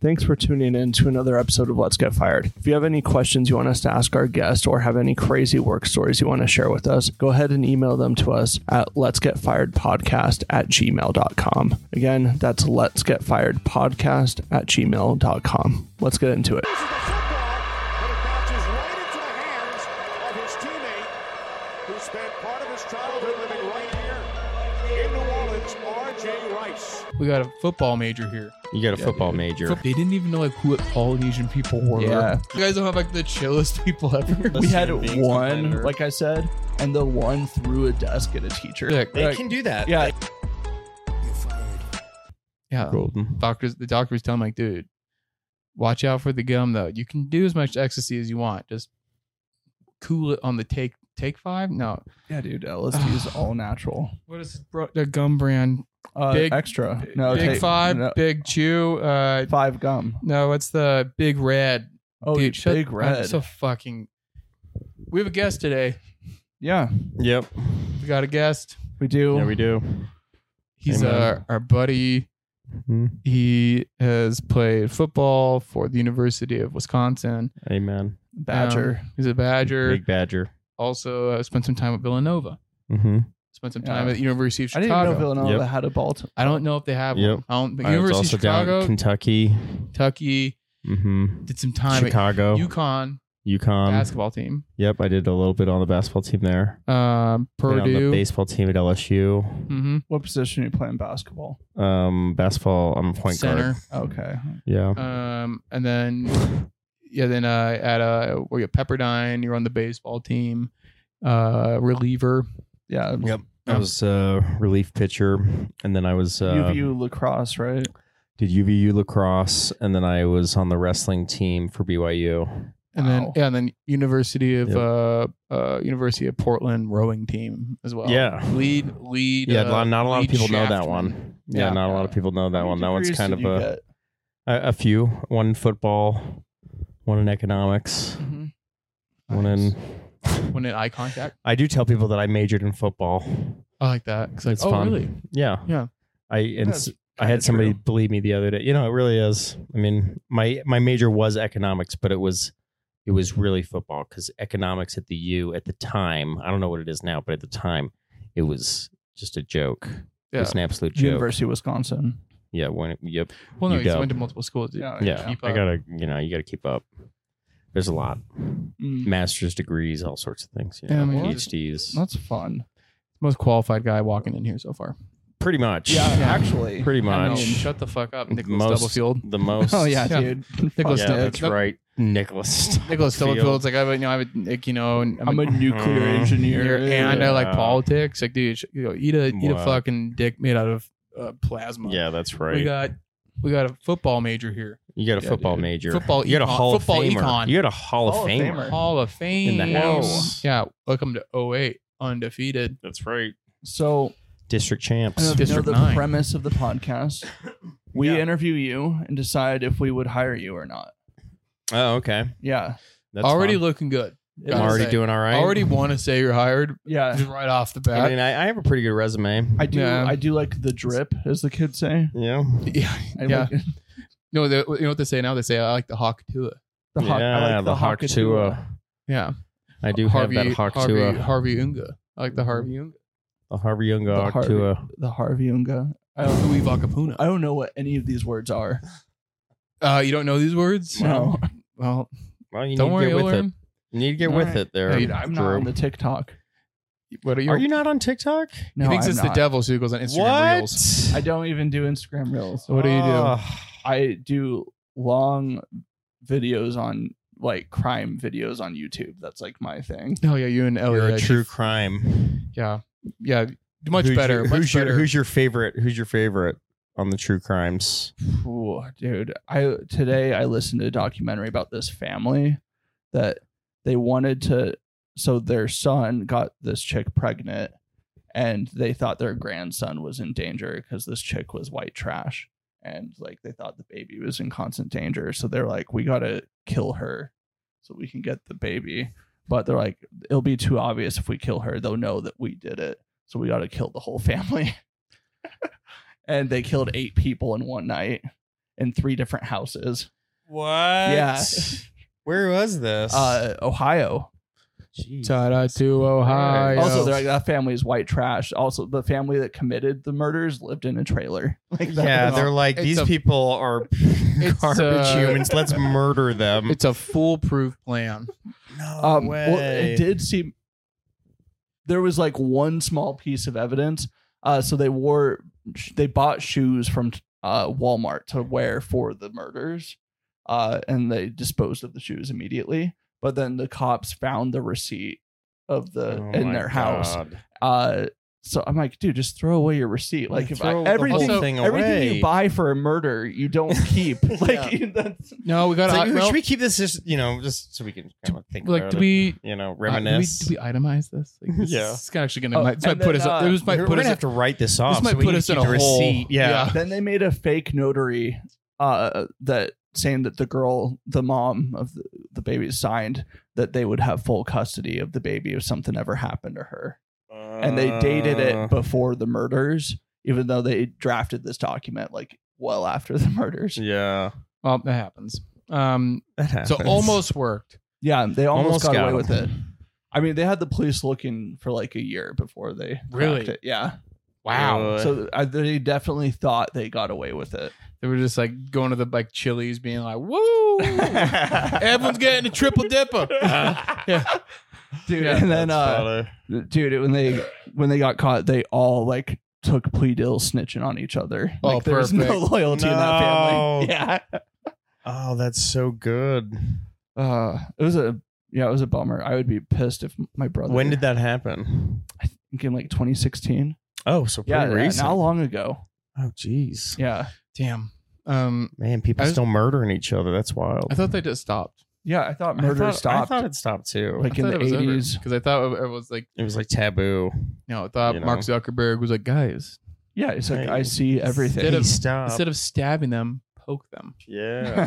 Thanks for tuning in to another episode of Let's Get Fired. If you have any questions you want us to ask our guest or have any crazy work stories you want to share with us, go ahead and email them to us at letsgetfiredpodcast@gmail.com. Again, that's letsgetfiredpodcast@gmail.com. Let's get into it. We got a football major here. You got a football major. They didn't even know like who Polynesian people were. Yeah. You guys don't have like the chillest people ever. We had one, like I said, and the one threw a desk at a teacher. They can do that. Yeah. Yeah. Golden. The doctor was telling me, like, dude, watch out for the gum though. You can do as much ecstasy as you want. Just cool it on the take 5. No. Yeah, dude. LSD is all natural. What is the gum brand? Big extra. No, Big Five, no. Big Chew. 5 gum. No, what's the Big Red? Oh, dude, Big Red. I'm so fucking. We have a guest today. Yeah, Yep. We got a guest. we do. Yeah, we do. He's Amen. our buddy. Mhm. He has played football for the University of Wisconsin. Amen. Badger. He's a Badger. Big Badger. Also spent some time at Villanova. Mm-hmm. Spent some time at the University of I Chicago. didn't even know Villanova Yep. had a ball. I don't know if they have Yep. one. I don't, but I was University also of down Chicago, in Kentucky. Kentucky, Mm-hmm. did some time Chicago. at UConn UConn. basketball team. Yep, I did a little bit on the basketball team there. Been on the Purdue. baseball team at LSU. Mm-hmm. What position are you playing basketball? Basketball, I'm a point Center. guard. Okay. Yeah. And then at where you at Pepperdine, you're on the baseball team. Reliever. Yeah. Yep. I was a relief pitcher, and then I was UVU lacrosse, right? did UVU lacrosse, and then I was on the wrestling team for BYU. And Wow. then University of Portland rowing team as well. Yeah. Lead. Yeah, not a lot of lead people know that shaftman. one. Yeah, Yeah. not a lot of people know that How one. many That one's degrees kind did of you get? a few. One in football, one in economics, Mhm. one in. When in eye contact. I do tell people that I majored in football. I like that. It's like, It's oh, fun. really? Yeah. Yeah. I That's had kinda somebody true. believe me the other day. You know, it really is. I mean, my major was economics, but it was really football because economics at the U at the time, I don't know what it is now, but at the time, it was just a joke. It Yeah. was an absolute joke. University of Wisconsin. Yeah. Yep. Well, no, he UW. went to multiple schools. Dude. Yeah. Yeah. Keep I up. gotta, you gotta keep up. There's a lot. Mm, Master's degrees, all sorts of things. You Yeah, know, I mean, PhDs. that's fun. Most qualified guy walking in here so far. Pretty much. Yeah, actually. Pretty I know. much. Shut the fuck up, Nicholas Most- Stubblefield. The most. Oh yeah, Yeah. dude. Nicholas Yeah, Stubblefield. that's right. Nicholas. Nicholas Stubblefield's like, I'm I'm a nuclear Mhm. engineer. and I like Yeah. politics. Like, dude, eat a What? fucking dick made out of plasma. Yeah, that's right. We got a football major here. You got a Yeah, famer. dude. Major. Football You got a econ- Hall football of Famer. econ. You got a Hall of Hall of Famer. Famer. Hall of Fame In the house. Yeah, welcome to 08, undefeated. That's right. So District I champs. don't know if you know District the 9. premise of the podcast. We Yeah. interview you and decide if we would hire you or not. Oh, okay. Yeah. That's Already fun. looking good. I'm Gotta already say. doing all right. Already want to say you're hired Yeah. just right off the I bat. mean, I have a pretty good resume. I do. Yeah. I do like the drip, as the kids say. Yeah. yeah, I yeah. like No, you know what they say now? They say I like the Hawk Tua. the hawk. Yeah, I like the Hawk Hawkatua. Tua. Yeah, I do have that Hawk Tua. Harvey Unga. I like the Harvey Unga. The Harvey Young The Hawk Harvey, Tua. the Harvey Unga. Louis Vacapuna. I don't know what any of these words are. You don't know these words? No. Well, Well, you don't need worry, to get you'll with it. learn. You need to get All with right. it there. Yeah, Dude, I'm not Drew. on the TikTok. What are you? Are you not on TikTok? No, he thinks I'm it's not. the devil, so he goes on Instagram What? Reels. I don't even do Instagram Reels. So what do you do? I do long videos on like crime videos on YouTube. That's like my thing. Oh yeah, you and Elliot. You're a actually- true crime. Yeah, much Who's better. Your, much who's better. your Who's your favorite? Who's your favorite on the true crimes? Ooh, dude, today I listened to a documentary about this family that they wanted to. So their son got this chick pregnant, and they thought their grandson was in danger because this chick was white trash, and like they thought the baby was in constant danger. So they're like, we gotta kill her so we can get the baby. But they're like, it'll be too obvious if we kill her. They'll know that we did it. So we gotta kill the whole family. And they killed 8 people in one night. in 3 different houses. What? Yeah. Where was this? Ohio. Jeez. Ta-da to Ohio. Also, they're like, that family is white trash. Also, the family that committed the murders lived in a trailer. Like that Yeah, was- they're like, It's these a- people are garbage humans. Let's murder them. It's a foolproof plan. No Well, it did seem there was like one small piece of evidence. So they bought shoes from Walmart to wear for the murders, and they disposed of the shoes immediately. But then the cops found the receipt of in their house. So I'm like, dude, just throw away your receipt. Like if Throw the everything, whole thing everything away. you buy for a murder, you don't keep. Like that's No, we got It's like, to. should we keep this just, just so we can kind of think Like, about do it, we? reminisce? Do we itemize this? Like, this Yeah. It's actually gonna. Oh, This might and put then, us. This might We're put gonna us. have to write this off. might so we put need us to in keep a the hole. receipt. Yeah. Then they made a fake notary that saying that the mom of the baby signed that they would have full custody of the baby if something ever happened to her. And they dated it before the murders, even though they drafted this document like well after the murders. Yeah. Well, that happens. That happens. So almost worked. Yeah, they almost got away got with him. it. I mean, they had the police looking for like a year before they Really? cracked it. Yeah. Wow. So they definitely thought they got away with it. They were just like going to the like Chili's, being like, "Woo! Everyone's getting a triple dipper." Yeah. Dude, Yeah, and then That's funny. dude, when they got caught, they all like took plea deals snitching on each other. Oh, Like there was no perfect. loyalty in that family. No. Yeah. Oh, that's so good. It was a bummer. I would be pissed if my brother When did that happen? I think in like 2016. Oh, so pretty Yeah, recent. not long ago. Oh, jeez. Yeah. Damn. Man, people I was- still murdering each other. That's wild. I thought they just stopped. Yeah, I thought murder I stopped thought it stopped too. like in the 80s. because I thought it was like, it was like taboo. I thought You know? Mark Zuckerberg was like, guys, Yeah, it's like Hey, I see everything. instead of- stop. instead of stabbing them, poke them. Yeah.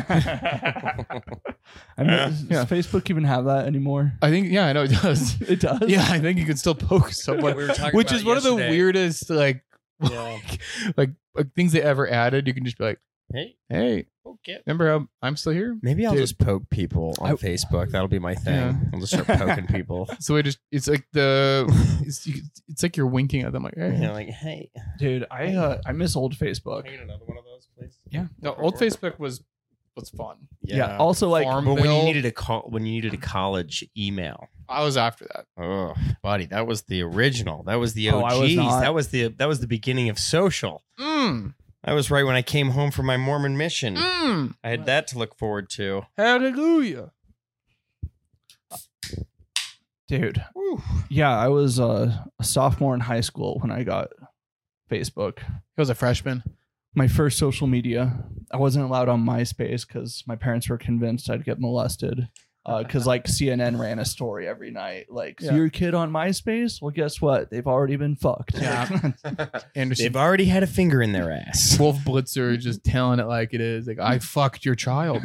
I mean, Facebook even have that anymore? I think, yeah, I know it does. It does. Yeah, I think you can still poke someone, We were talking which about is one of the yesterday. weirdest like, Yeah. like things they ever added. You can just be like, Hey, hey, okay. remember how I'm still here? Maybe I'll Dude. just poke people on Facebook. That'll be my thing. Yeah. I'll just start poking people. So it's like it's like you're winking at them like, hey. You're like, hey, Dude, I miss old Facebook. can I get another one of those, please? Yeah. No, old Facebook was fun. Yeah. Also, like, Farm But when you Bill. needed a college email, I was after that. oh, buddy, that was the original. That was the Oh, I was OGs. not. That was the beginning of social. That was right when I came home from my Mormon mission. I had that to look forward to. Hallelujah. dude. Yeah, I was a sophomore in high school when I got Facebook. He was a freshman. My first social media. I wasn't allowed on MySpace because my parents were convinced I'd get molested. Because like CNN ran a story every night. Like, Yeah. your kid on MySpace? Well, guess what? They've already been fucked. Yeah. Anderson They've already had a finger in their ass. Wolf Blitzer just telling it like it is. Like, I fucked your child.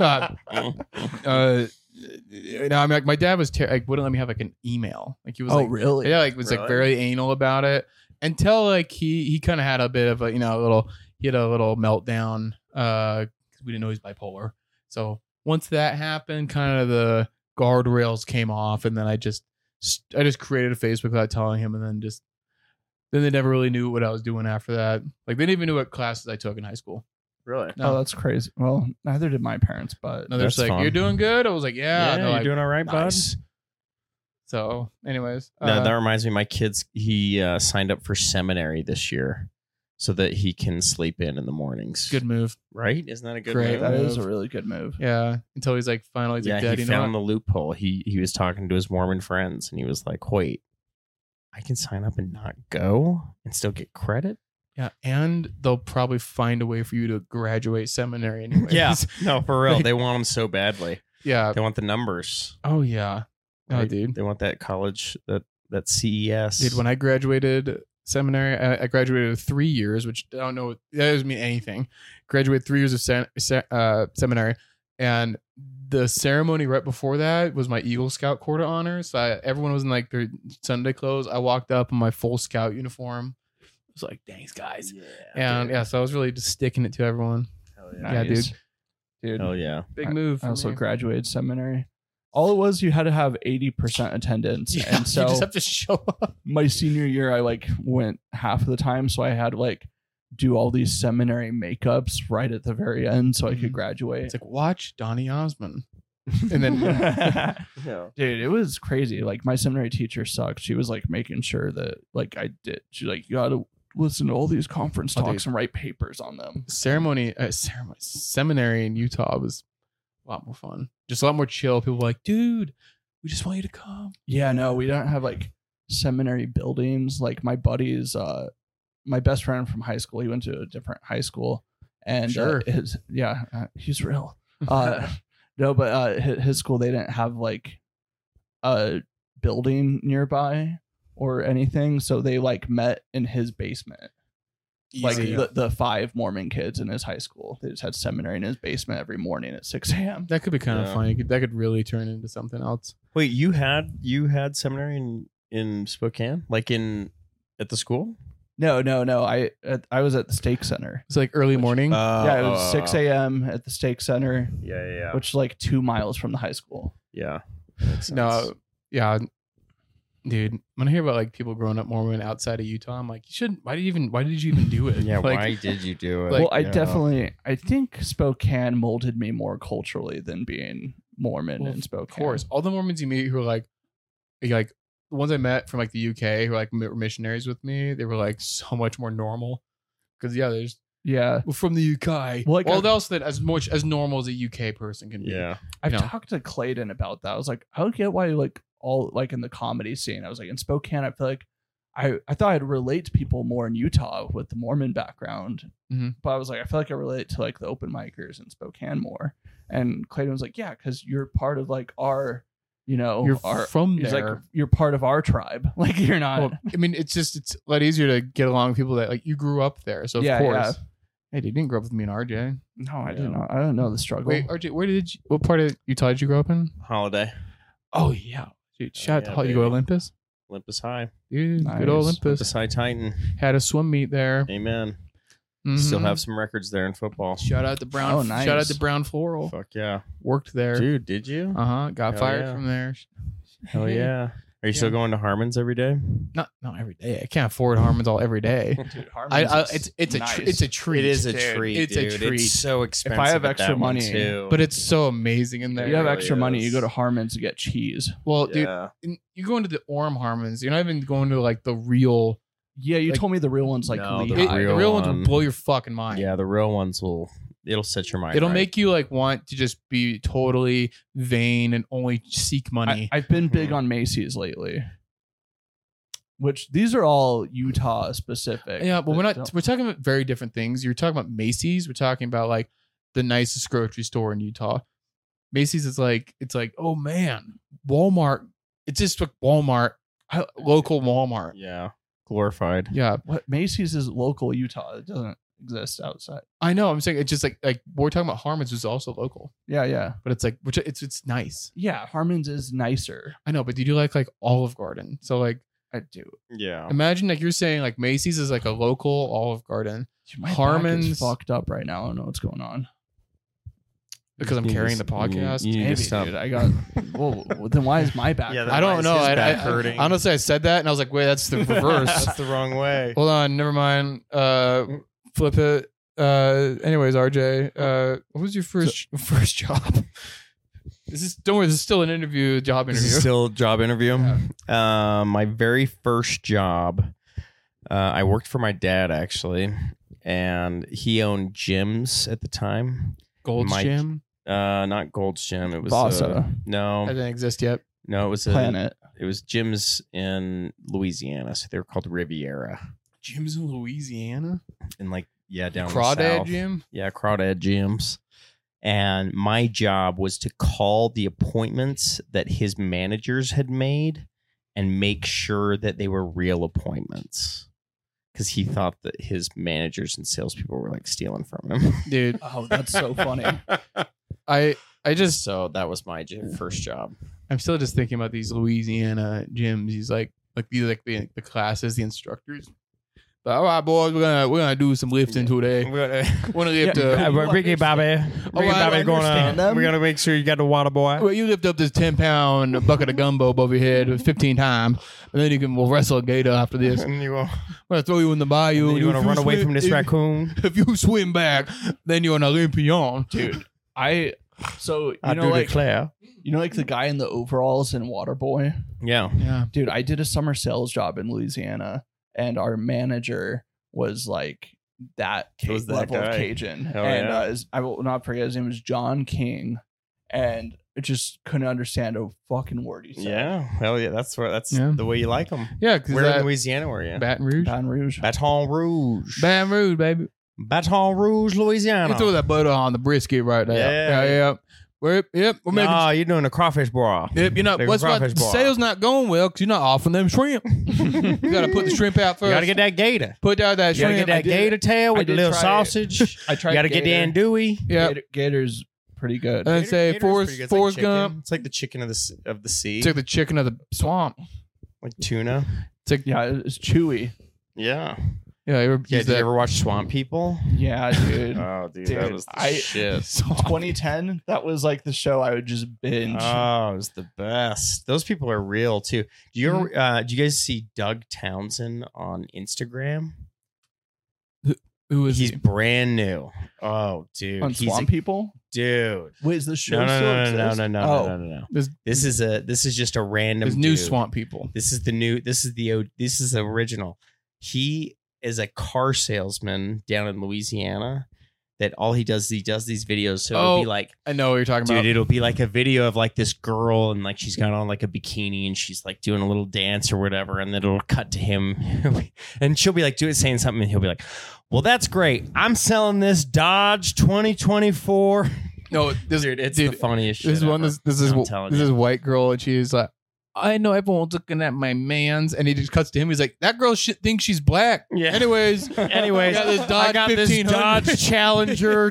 You know, I mean, like, my dad was like wouldn't let me have like an email. Like he was Oh, like, really? yeah, like was like Really? very anal about it until like he kind of had a bit of a he had a little meltdown because we didn't know he's bipolar. So once that happened, kind of the guardrails came off, and then I just created a Facebook without telling him, and then they never really knew what I was doing after that. Like they didn't even know what classes I took in high school. Really? Oh, that's crazy. Well, neither did my parents, but No, they're just That's like, fun. you're doing good. I was like, yeah. Yeah, And they're you're like, doing all right, nice. So, anyways, No, that reminds me. My kids, he signed up for seminary this year so that he can sleep in the mornings. good move. right? Isn't that a good Great. move? that is a really good move. Yeah, until he's like finally he's Yeah, like, Dad, he you know found what? the loophole. He was talking to his Mormon friends, and he was like, "Wait, I can sign up and not go and still get credit." Yeah, and they'll probably find a way for you to graduate seminary anyways. Yeah, no, for real. Like- They want them so badly. Yeah. They want the numbers. Oh yeah. Oh, right? dude. They want that college, that CES. Dude, when I graduated seminary, I graduated 3 years, which I don't know, that doesn't mean anything. Graduated 3 years of seminary, and the ceremony right before that was my Eagle Scout Corps of Honor. So everyone was in like their Sunday clothes. I walked up in my full Scout uniform. I was like, thanks, guys. And yeah, so I was really just sticking it to everyone. Hell Yeah, dude. Dude, Hell yeah. Big move. I for also me. graduated seminary. All it was, you had to have 80% attendance. Yeah, And so you just have to show up. my senior year, I like went half of the time. So I had to like do all these seminary makeups right at the very end so I could graduate. It's like, watch Donny Osmond. And then Yeah. Dude, it was crazy. Like my seminary teacher sucked. She was like making sure that like I did. She's like, you got to listen to all these conference Oh, talks dude. and write papers on them. seminary in Utah was a lot more fun. Just a lot more chill. People were like, dude, we just want you to come. Yeah, no, we don't have like seminary buildings. Like my buddies, my best friend from high school, he went to a different high school, and Sure. he's real. No, but his school, they didn't have like a building nearby or anything, so they like met in his basement. Like Easy. the 5 Mormon kids in his high school, they just had seminary in his basement every morning at 6 a.m. That could be kind of Yeah. funny. That could really turn into something else. Wait, you had seminary in Spokane, like at the school? No. I was at the Stake Center. It's like early morning. Yeah, it was 6 a.m. at the Stake Center, Yeah. which is like 2 miles from the high school. Yeah. Makes sense. No, yeah, dude. When I hear about like people growing up Mormon outside of Utah, I'm like, you shouldn't. Why did you even do it? Yeah. Like, Why did you do it? Like, Well, I think Spokane molded me more culturally than being Mormon Well, in Spokane. Of course, all the Mormons you meet who are like the ones I met from like the UK who like were missionaries with me, they were like so much more normal. Because there's Yeah. we're from the UK. Well, like, Well, else that as much as normal as a UK person can be. yeah. I've No. talked to Clayton about that. I was like, I don't get why like all like in the comedy scene. I was like, in Spokane, I feel like I thought I'd relate to people more in Utah with the Mormon background. Mhm. But I was like, I feel like I relate to like the open micers in Spokane more. And Clayton was like, yeah, because you're part of like our, You're our, from he's there. like, you're part of our tribe. Like you're not. Well, I mean, it's a lot easier to get along with people that like you grew up there. So of Yeah, course. yeah. Hey, dude, you didn't grow up with me and RJ. No, I Yeah. didn't know. I don't know the struggle. Wait, RJ, what part of Utah did you grow up in? Holiday. Oh yeah. Dude, shout out yeah, to you go baby. Olympus. Olympus High. Dude, Nice. good old Olympus. Olympus High Titan. Had a swim meet there. Amen. Still Mhm. have some records there in football. Shout out to Brown. Oh, nice. Shout out to Brown Floral. Fuck yeah. Worked there. Dude, did you? Got Hell fired yeah. from there. Hell yeah. Are you still going to Harmon's every day? Not every day. I can't afford Harmon's all every day. Dude, Harmon's It's nice. a treat. It is a dude. treat. It's dude. a treat. It's so expensive. If I have at extra that one, money- too. But it's so amazing in there. If you have really extra money, you is. go to Harmon's to get cheese. Well, dude, yeah. you go into the Orem Harmon's. You're not even going to like the real. Yeah, you Like- told me the real one's like No, Lehigh. the The real real ones will one. blow your fucking mind. Yeah, the real ones it'll set your mind. It'll right. make you like want to just be totally vain and only seek money. I've been big Mhm. on Macy's lately. Which these are all Utah specific. Yeah, but That we're talking about very different things. You're talking about Macy's. We're talking about like the nicest grocery store in Utah. Macy's is like, it's like, oh man, Walmart. It's just like Walmart, local Walmart. Yeah. Glorified. Yeah, what Macy's is local Utah. It doesn't exist outside. I know. I'm saying it's just like we're talking about Harmon's, which is also local, Yeah. but it's like it's nice. Yeah, Harmon's is nicer. I know, but you do like Olive Garden. So like, I do. Yeah. imagine like you're saying like Macy's is like a local Olive Garden Dude, my back Harmon's- is fucked up right now. I don't know what's going on. because I'm You carrying just- the podcast. you need to Maybe, stop. dude. I got. Well, then why is my back? Yeah, hurting? I don't know. His I back hurting. honestly, I said that and I was like, wait, that's the reverse. That's the wrong way. Hold on, never mind. Flip it. Anyways, RJ, what was your first job? Don't worry, this is still an job This interview. is still a job interview. My very first job, I worked for my dad actually, and he owned gyms at the time. Gold's Mike. Gym. Not Gold's Gym. It was Vasa. That no, didn't exist yet. it was Planet. It was gyms in Louisiana, so they were called Riviera, Gyms in Louisiana. and like down the Crawdad south. Gym. Yeah, Crawdad gyms. And my job was to call the appointments that his managers had made and make sure that they were real appointments. Because he thought that his managers and salespeople were like stealing from him. Dude, Oh, that's so funny. I just So that was my first job. I'm still just thinking about these Louisiana gyms. He's like the classes, the instructors. But, all right, boys, we're gonna do some lifting today. We're We're gonna lift. Ricky Bobby. Ricky Bobby understand them. we're gonna make sure you got the water boy. Well, you lift up this 10-pound bucket of gumbo above your head 15 times, and then we'll wrestle a gator after this. And you I'm gonna throw you in the bayou. want to If you run away swim- from this raccoon. If you swim back, then you're an Olympian. Dude, so I do declare. you know, like the guy in the overalls in Waterboy. Yeah. Yeah. Dude, I did a summer sales job in Louisiana, and our manager was like that, Was that level guy? of Cajun. Oh, and yeah. I will not forget, his name was John King, and I just couldn't understand a fucking word he said. Yeah. Hell yeah. That's Yeah. the way you like them. Yeah, because Where in Louisiana were you? Baton Rouge. Baton Rouge. Baton Rouge. Baton Rouge, baby. Baton Rouge, Louisiana. You throw that butter on the brisket right there. Yeah. We're making. Nah, you're doing a crawfish broth. Yep, you know Like a what's what crawfish the bar. sales not going well because you're not offering them shrimp. You gotta put the shrimp out first. You gotta get that gator. put out that You gotta shrimp. get that gator tail I with the did little try it. sausage. I tried You gotta get the Gator. andouille. Yeah, Gator's pretty good. and say Gator's Forrest pretty good. It's Forrest like chicken. Gump It's like the chicken of the sea. took the chicken of the swamp. Like tuna. Yeah, it's chewy. Yeah. Yeah, Yeah. use Did you that. ever watch Swamp People? Yeah, dude. Oh, dude, Dude, that was the I- shit. 2010, that was like the show I would just binge. Oh, it was the best. Those people are real too. Do you ever, do you guys see Doug Townsend on Instagram? Who is He's he? brand new. Oh, dude. On He's Swamp a People? dude. Wait, is the show No, no, still no, no, exist? no, no, Oh. no, no, no. There's, This is just a random there's new dude. swamp people. This is the original. He is a car salesman down in Louisiana. That all he does these videos. So it'll be like, I know what you're talking dude, about. it'll be like a video of like this girl and like she's got on like a bikini and she's like doing a little dance or whatever, and then it'll cut to him and she'll be like saying something and he'll be like, well, that's great. I'm selling this Dodge 2024. No, this Dude, it's the funniest shit. This is one. ever. This is I'm telling this you. is white girl, and she's like, I know everyone's looking at my man's, and he just cuts to him. He's like, that girl thinks she's black. Yeah. Anyways, Anyways, I got this this 1500. Dodge Challenger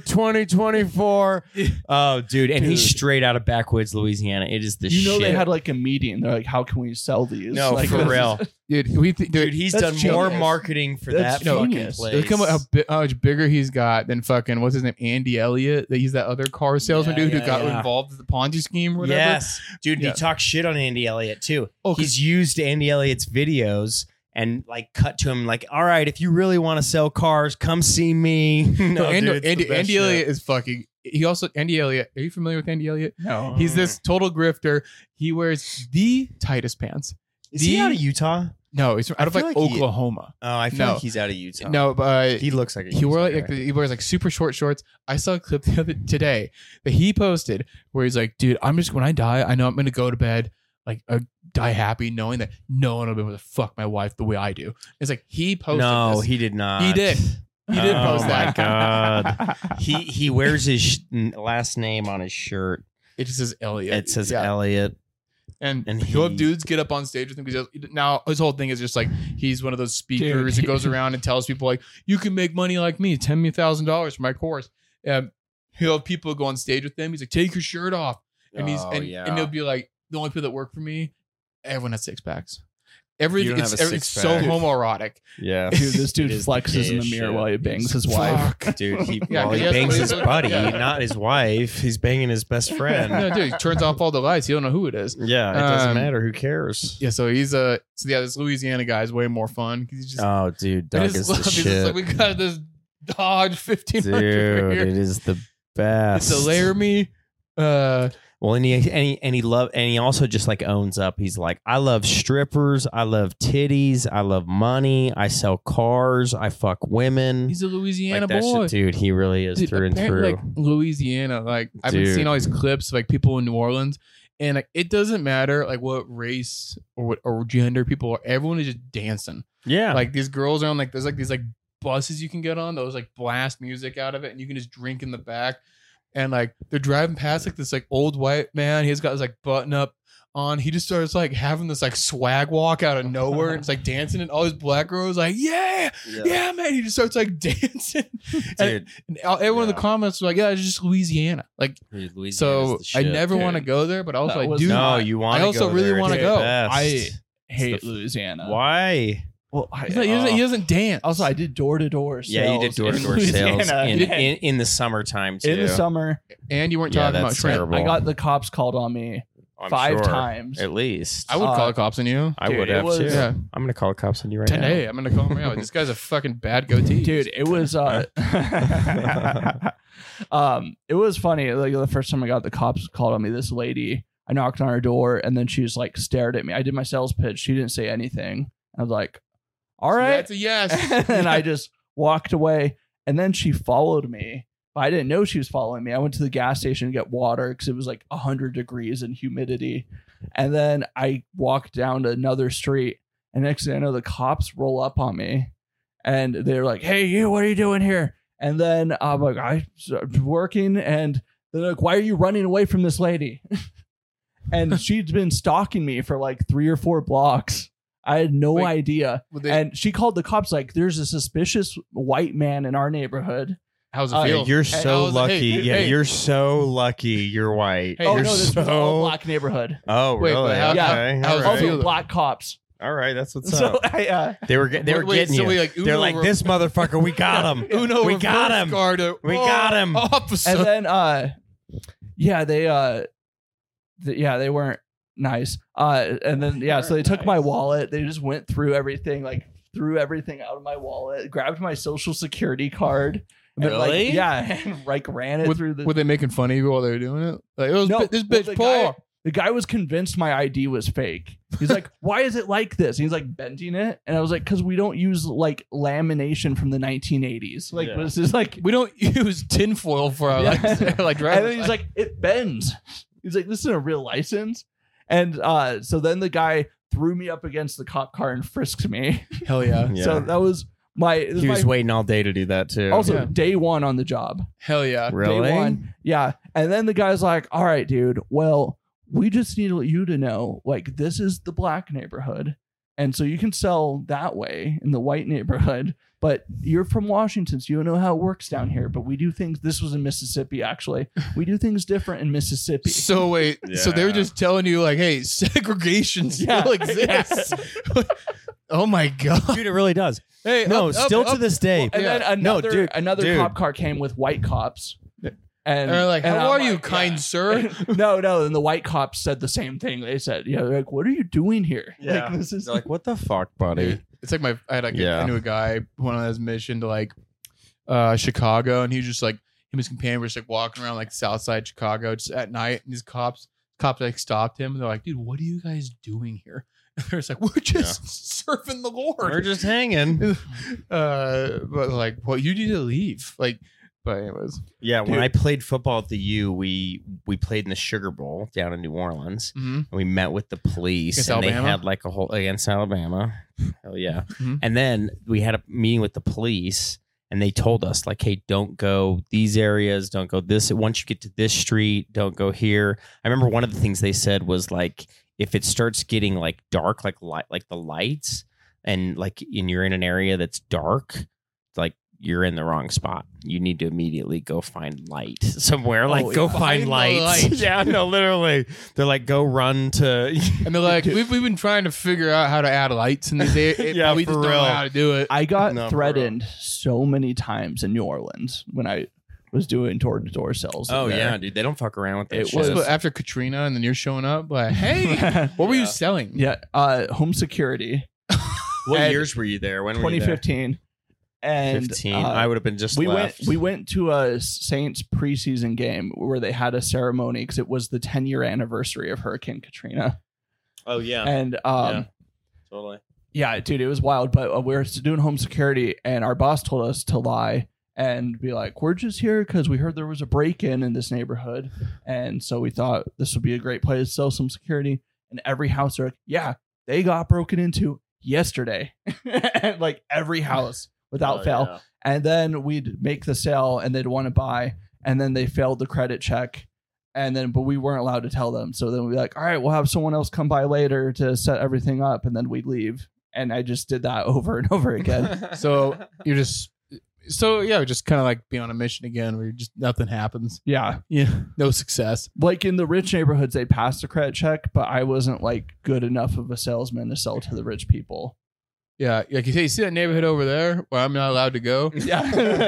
2024. Oh, dude. And he's Dude. straight out of backwoods Louisiana. It is the You know shit. they had like a meeting. They're like, how can we sell these? No, like, for this is- real. dude, He's That's done more genius. marketing for That's that fucking genius. place. Look how much bigger he's got than fucking what's his name, Andy Elliott. That he's that other car salesman Yeah, dude yeah, who got yeah. involved with the Ponzi scheme or whatever. Yes, dude. Yeah. He talks shit on Andy Elliott too. Oh, 'cause- He's used Andy Elliott's videos and like cut to him like, all right, if you really want to sell cars, come see me. No, Andy, dude, it's the Andy, best Andy shit. Elliott is fucking. He also Andy Elliott. Are you familiar with Andy Elliott? No. He's this total grifter. He wears the tightest pants. Is he out of Utah? No, he's from, out of feel like like he- Oklahoma. Oh, I feel No. like he's out of Utah. No, but he looks like a he wore Utah like guy. he wears like super short shorts. I saw a clip today that he posted where he's like, "Dude, I'm just when I die, I know I'm gonna go to bed like die happy, knowing that no one will be able to fuck my wife the way I do." It's like he posted. No, this. he did not. He did. He did Oh post that. my god. He wears his last name on his shirt. It just says Elliot. It says Yeah. Elliot. And And he'll have he- dudes get up on stage with him because now his whole thing is just like he's one of those speakers who goes around and tells people like, you can make money like me, $10,000 for my course. He'll have people go on stage with him. He's like, take your shirt off, and and he'll be like, the only people that work for me, everyone has six packs. Everything You don't have a it's so six-pack. homoerotic. Yeah. Dude, this dude It is the flexes in the gayest mirror shit. while he bangs his wife. Fuck. Dude, he, Yeah, well, he he has- bangs his buddy, yeah. not his wife. He's banging his best friend. No, dude, he turns off all the lights. You don't know who it is. Yeah, it doesn't Um, matter. Who cares? Yeah, so he's this Louisiana guy is way more fun because he's just Oh, dude, I Doug just is the love- he's just shit. like, we got this Dodge 1500 Dude, right here. it is the best. It's a Laramie. Well, and he also just like owns up. He's like, I love strippers, I love titties, I love money, I sell cars, I fuck women. He's a Louisiana like that boy. shit, dude. He really is Dude, through and apparently, through. like Louisiana, like I've been Dude. seeing all these clips of like people in New Orleans, and like it doesn't matter like what race or gender people are. Everyone is just dancing. Yeah, Like these girls are on like there's like these like buses you can get on. Those like blast music out of it, and you can just drink in the back. And like they're driving past like this like old white man. He's got his like button up on. He just starts like having this like swag walk out of nowhere. And it's like dancing, and all these black girls like yeah, man. He just starts like dancing. dude. And everyone in the Yeah. comments was like, yeah, it's just Louisiana. Like Dude, Louisiana's so, the I shit, never want to dude. go there, but also That I was do. No, you want. I also really want wanna to go. I hate Louisiana. Why? Well, he doesn't dance. also, I did door-to-door sales. Yeah, you did door-to-door in sales Louisiana. in the summertime too. In the summer. And you weren't Yeah, talking about that's shrimp. terrible. I got the cops called on me I'm 5 sure, times. at least. I would call the cops on you. I Dude, would it have was- too. Yeah. I'm gonna call the cops on you right Today, I'm gonna call him out. This guy's a fucking bad goatee. Dude, it was it was funny. Like the first time I got the cops called on me, this lady, I knocked on her door and then she just like stared at me. I did my sales pitch. She didn't say anything. I was like, all right. That's a yes. And I just walked away. And then she followed me. But I didn't know she was following me. I went to the gas station to get water because it was like 100 degrees and humidity. And then I walked down to another street. And next thing I know, the cops roll up on me. And they're like, hey, you, what are you doing here? And then I'm like, I'm working. And they're like, why are you running away from this lady? And she'd been stalking me for like 3 or 4 blocks. I had no Wait, idea. Well, they- And she called the cops like, there's a suspicious white man in our neighborhood. how's it Oh, feel? You're Hey, so how's it- lucky. hey, Yeah, hey. you're so lucky. You're white. Hey, Oh, you're no, this was all black neighborhood. Oh, Wait, really? but how- Okay. how- all how's right. it feel? Also, black cops. All right, that's what's So up. They were Wait, getting so you. we like They're like, this motherfucker. We got him. Uno we got reverse him. guard it. We Oh, got him. Officer. and then, yeah, they weren't nice. And then, yeah, so they took my wallet. They just went through everything, like threw everything out of my wallet, grabbed my social security card. And then, Really? Like, yeah, and like ran it through the. Were they making fun of you while they were doing it? Like, this well, bitch the poor. The guy was convinced my ID was fake. He's like, why is it like this? And he's like bending it. And I was like, because we don't use like lamination from the 1980s. Like, Yeah. this is like. We don't use tinfoil for our like and driver's then he's like, it bends. He's like, this isn't a real license. And so then the guy threw me up against the cop car and frisked me. hell yeah. Yeah. So that was He was waiting all day to do that too. also Yeah. day 1 on the job. Hell yeah. really? Day 1. Yeah. And then the guy's like, all right, dude, well, we just need you to know, like, this is the black neighborhood. And so you can sell that way in the white neighborhood. But you're from Washington, so you don't know how it works down here. But we do things. This was in Mississippi, actually. We do things different in Mississippi. So wait, so they were Yeah. just telling you like, hey, segregation Yeah. still exists. Oh my god. Dude, it really does. Hey, No, up, still up, to up. this day. And Yeah. then No, another dude. cop car came with white cops. And they're like, and how I'm are you, like, kind yeah. sir? No. And the white cops said the same thing. They said, yeah, they're like, what are you doing here? Yeah. Like, this is They're like, what the fuck, buddy? It's like I had like Yeah. I knew a guy who went on his mission to like Chicago, and he was just like him and his companion were just like walking around like South Side Chicago just at night, and these cops like stopped him, and they're like, dude, what are you guys doing here? And they're just like, we're just serving the Lord. We're just hanging. But like, well, you need to leave. Like, but anyways, Yeah, when Dude. I played football at the U, we played in the Sugar Bowl down in New Orleans. mm-hmm. And we met with the police, Against and Alabama? they had like a whole against Alabama. Hell yeah! Mhm. And then we had a meeting with the police, and they told us like, "Hey, don't go these areas. Don't go this. Once you get to this street, don't go here." I remember one of the things they said was like, if it starts getting like dark, like the lights, and like you're in an area that's dark, like you're in the wrong spot. You need to immediately go find light somewhere. Like go find find the lights. light. Yeah, no, literally. They're like, go run to. and they're like, we've been trying to figure out how to add lights in these areas. Yeah, we just for don't know real. how to do it. I got No, for threatened so many times in New Orleans when I was doing door-to-door sales. Oh there. yeah, dude. They don't fuck around with that It shit. was- But after Katrina, and then you're showing up like, hey, what were Yeah. you selling? Yeah, home security, What and years were you there? When were you there? 2015, and 15. uh, I would have been just we left. went to a Saints preseason game where they had a ceremony because it was the 10-year anniversary of Hurricane Katrina, Oh yeah, and Yeah. totally. yeah, dude, it was wild. But we were doing home security, and our boss told us to lie and be like, we're just here because we heard there was a break-in in this neighborhood, and so we thought this would be a great place to sell some security. And every house, they're like, yeah, they got broken into yesterday. And like every house without Oh, fail. yeah. And then we'd make the sale and they'd want to buy, and then they failed the credit check. And then, but we weren't allowed to tell them. So then we'd be like, all right, we'll have someone else come by later to set everything up. And then we'd leave. And I just did that over and over again. So you're just, just kind of like be on a mission again where just nothing happens. Yeah. Yeah, no success. Like in the rich neighborhoods, they passed the credit check, but I wasn't like good enough of a salesman to sell to the rich people. Yeah, like you see that neighborhood over there where I'm not allowed to go. Yeah.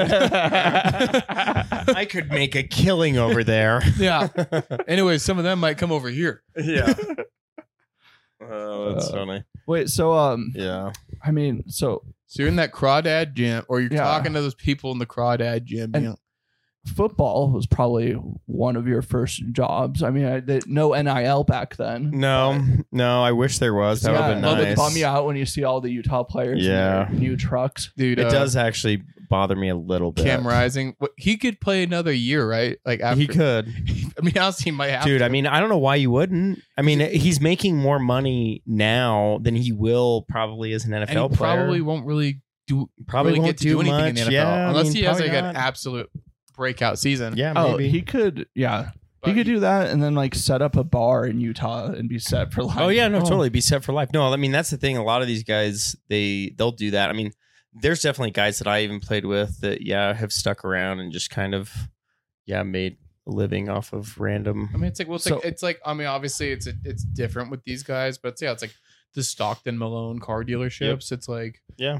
I could make a killing over there. Yeah. Anyway, some of them might come over here. Yeah. Oh, that's funny. Wait, so Yeah. I mean, so So you're in that crawdad gym, or you're Yeah. talking to those people in the crawdad gym. And- You know, football was probably one of your first jobs. I mean, no NIL back then. No, I wish there was. That would have been Does it nice. bum you out when you see all the Utah players Yeah. in their new trucks? dude, It does actually bother me a little bit. Cam Rising. He could play another year, right? Like after He could. I mean, honestly, he might have. Dude, to. I mean, I don't know why you wouldn't. I mean, he's making more money now than he will probably as an and NFL he player. probably won't really Probably really won't get to do anything in the much. NFL Yeah, unless I mean, he has like probably an not. absolute breakout season. Yeah, Oh, maybe. he could. Yeah, But he could do that and then like set up a bar in Utah and be set for life. Oh yeah, no, totally be set for life. No, I mean that's the thing. A lot of these guys, they'll do that. I mean, there's definitely guys that I even played with that have stuck around and just kind of made a living off of random. I mean, it's like So- it's like I mean, obviously it's different with these guys, but it's like the Stockton Malone car dealerships. It's like Yeah.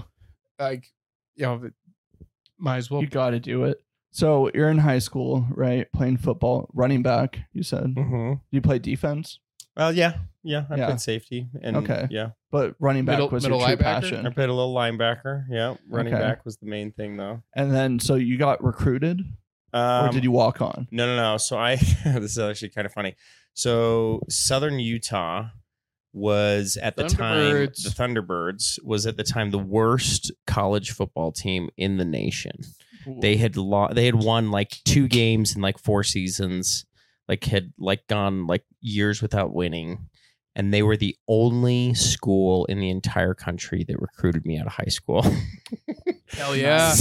Might as well. You got to do it. So you're in high school, right? Playing football, running back. You said Mm-hmm. you play defense, Well, yeah. I Yeah. played safety and Okay. yeah, but running back Middle- was middle your true linebacker? I passion. played a little linebacker. Yeah, running Okay. back was the main thing though. And then, so you got recruited, or did you walk on? No. So I this is actually kind of funny. So Southern Utah was at the time Thunderbirds. the Thunderbirds was at the time the worst college football team in the nation. They had won like 2 games in like 4 seasons, had gone years without winning, and they were the only school in the entire country that recruited me out of high school. Hell yeah!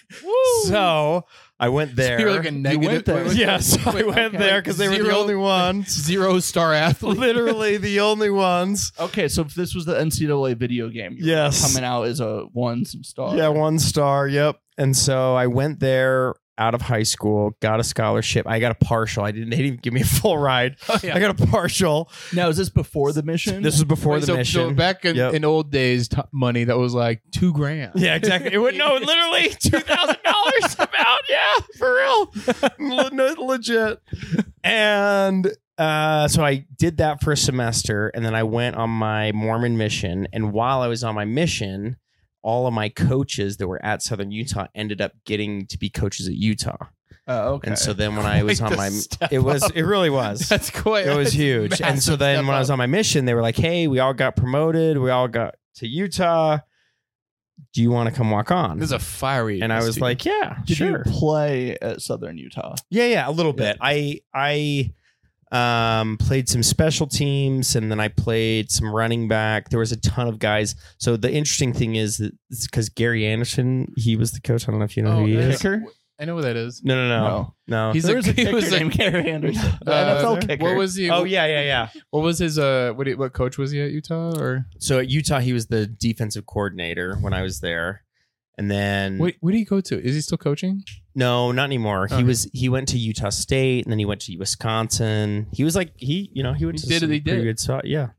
So I went there. So you're like a negative. went there. Yes, I went okay. there because they were the Zero- only ones. 0-star athlete. Literally the only ones. Okay, so if this was the NCAA video game, you were Yes. coming out as a 1 star. Yeah, 1 star. Yep. And so I went there out of high school, got a scholarship. I got a partial. They didn't even give me a full ride. Oh, yeah. I got a partial. Now, is this before the mission? This was before Wait, the so mission. back in, Yep. in old days, money that was like $2,000. Yeah, exactly. It would literally $2,000 about. Yeah, for real. No, legit. And so I did that for a semester, and then I went on my Mormon mission. And while I was on my mission, all of my coaches that were at Southern Utah ended up getting to be coaches at Utah. Okay. And so then when I was Quite on the my, step it up. really was. That's quite. It was that's huge. And so massive then step when I was up. on my mission, they were like, hey, we all got promoted. We all got to Utah. Do you want to come walk on? This is a fiery. And I was dude. like, yeah, did sure. you play at Southern Utah? Yeah, a little bit. I played some special teams, and then I played some running back. There was a ton of guys. So the interesting thing is that it's because Gary Anderson, he was the coach. I don't know if you know who he yeah. is. Kicker? I know what that is. No. He's There a- was a he kicker was a- named Gary Anderson, the Uh, NFL kicker. What was he? Oh yeah. What was his? What coach was he at Utah? Or So at Utah, he was the defensive coordinator when I was there, and then where did he go to? Is he still coaching? no, not anymore. Okay. He went to Utah State, and then he went to Wisconsin. He was like he went He to did some it, he pretty did. good spot. Yeah.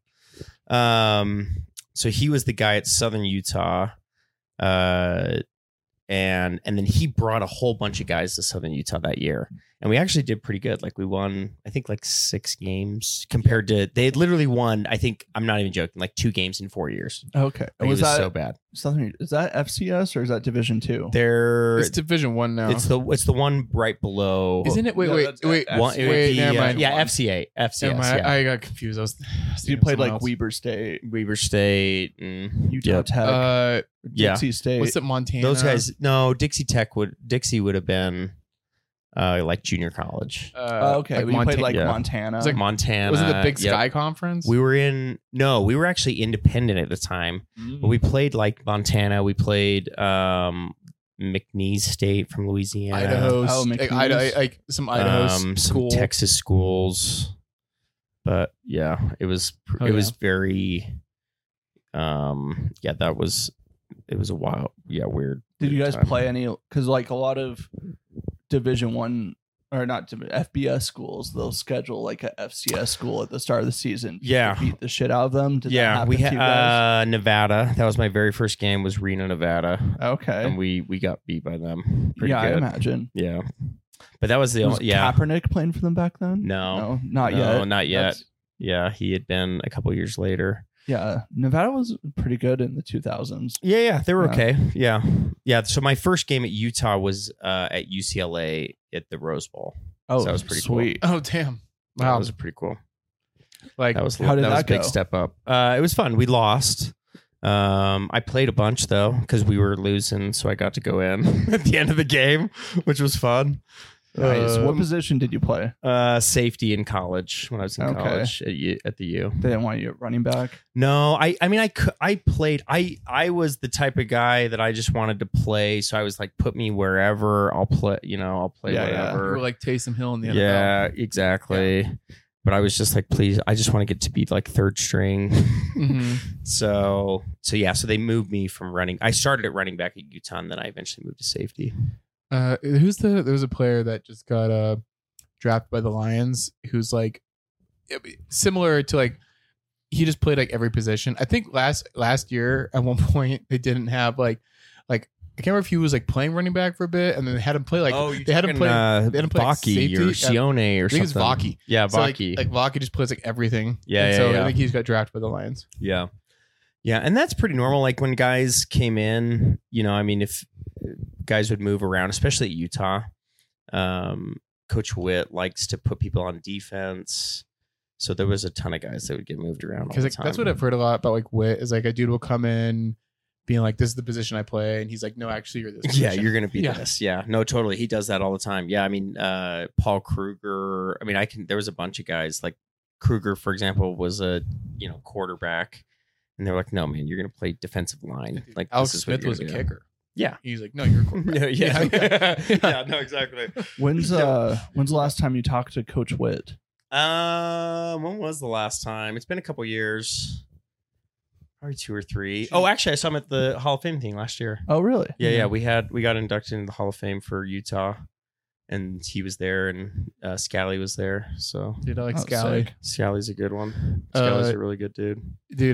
So he was the guy at Southern Utah, and then he brought a whole bunch of guys to Southern Utah that year, and we actually did pretty good. Like we won, I think, 6 games compared to they had literally won. I think I'm not even joking, 2 games in 4 years. Okay. Like, Was it was that so bad. Southern? Is that FCS or is that Division 2? They're It's Division 1 now. it's the one right below. Isn't it? No, Wait. that's One, it would Wait, be, never mind. Yeah, FCA. FCS. Never mind. Yeah. I got confused. I was. You played like Weber State, Weber State. And, Utah yep. Tech, yeah. Dixie State. What's it? Montana. Those guys. No, Dixie would have been junior college. Okay, we played like yeah. Montana. It's like- Montana. Was it the Big yep. Sky Conference? We were actually independent at the time, but we played Montana. We played McNeese State from Louisiana. Idaho. Oh, like, McNeese. Idaho, some Idaho some school. Texas schools. But yeah, it was Oh, it was very it was a wild, weird. Did you guys time. play any? Because a lot of Division 1 or not FBS schools, they'll schedule like a FCS school at the start of the season. Yeah. To beat the shit out of them. Did that Yeah, happen we to you guys? had Nevada. That was my very first game. Was Reno, Nevada, Okay. and we got beat by them. Pretty Yeah, I good. imagine. Yeah, but that was the Was only. Yeah, Kaepernick playing for them back then? no, not yet. not yet. That's- Yeah, he had been a couple years later. Yeah, Nevada was pretty good in the 2000s. Yeah, they were Yeah. okay. Yeah. So my first game at Utah was at UCLA at the Rose Bowl. Oh, So that was pretty cool. sweet. Oh damn! That Wow. was pretty cool. Like That was How did that was that a big go? step up. It was fun. We lost. I played a bunch though because we were losing, so I got to go in at the end of the game, which was fun. Nice. What position did you play? Safety in college when I was in Okay. college at the U. They didn't want you at running back. No, I mean I played. I was the type of guy that I just wanted to play, so I was like, put me wherever. I'll play. I'll play Yeah, yeah. you whatever. were like Taysom Hill in the NFL. Yeah, exactly. But I was just like, please, I just want to get to be like third string. Mhm. So they moved me from running. I started at running back at Utah, and then I eventually moved to safety. There was a player that just got drafted by the Lions who's like similar to like he just played like every position. I think last year at one point they didn't have like I can't remember if he was like playing running back for a bit and then they had him play they had him play they had him play like, Vaki safety. or Sione or I think it's something. Vaki. Yeah, So, Vaki. like Vaki just plays like everything. Yeah, And yeah, so yeah. I think he's got drafted by the Lions. Yeah. Yeah. And that's pretty normal. Like when guys came in, I mean, if guys would move around, especially at Utah, Coach Witt likes to put people on defense. So there was a ton of guys that would get moved around all Because the like, time. that's what I've heard a lot about like Witt is like a dude will come in being like, this is the position I play. And he's like, no, actually you're this Yeah, position. you're going to be Yeah. this. Yeah, no, totally. He does that all the time. Yeah, I mean, Paul Kruger. I mean, there was a bunch of guys like Kruger, for example, was a quarterback, and they were like, no, man, you're going to play defensive line. Like Alex this is what Smith you're was a gonna do. kicker. Yeah. He's like, no, you're a quarterback. Yeah, no, exactly. When's the last time you talked to Coach Witt? When was the last time? It's been a couple years. Probably 2 or 3. Oh, actually, I saw him at the Hall of Fame thing last year. Oh, really? Yeah. We got inducted into the Hall of Fame for Utah, and he was there, and Scally was there. So Dude, I like Oh, Scally. sick. Scally's a good one. Scally's a really good dude. Dude,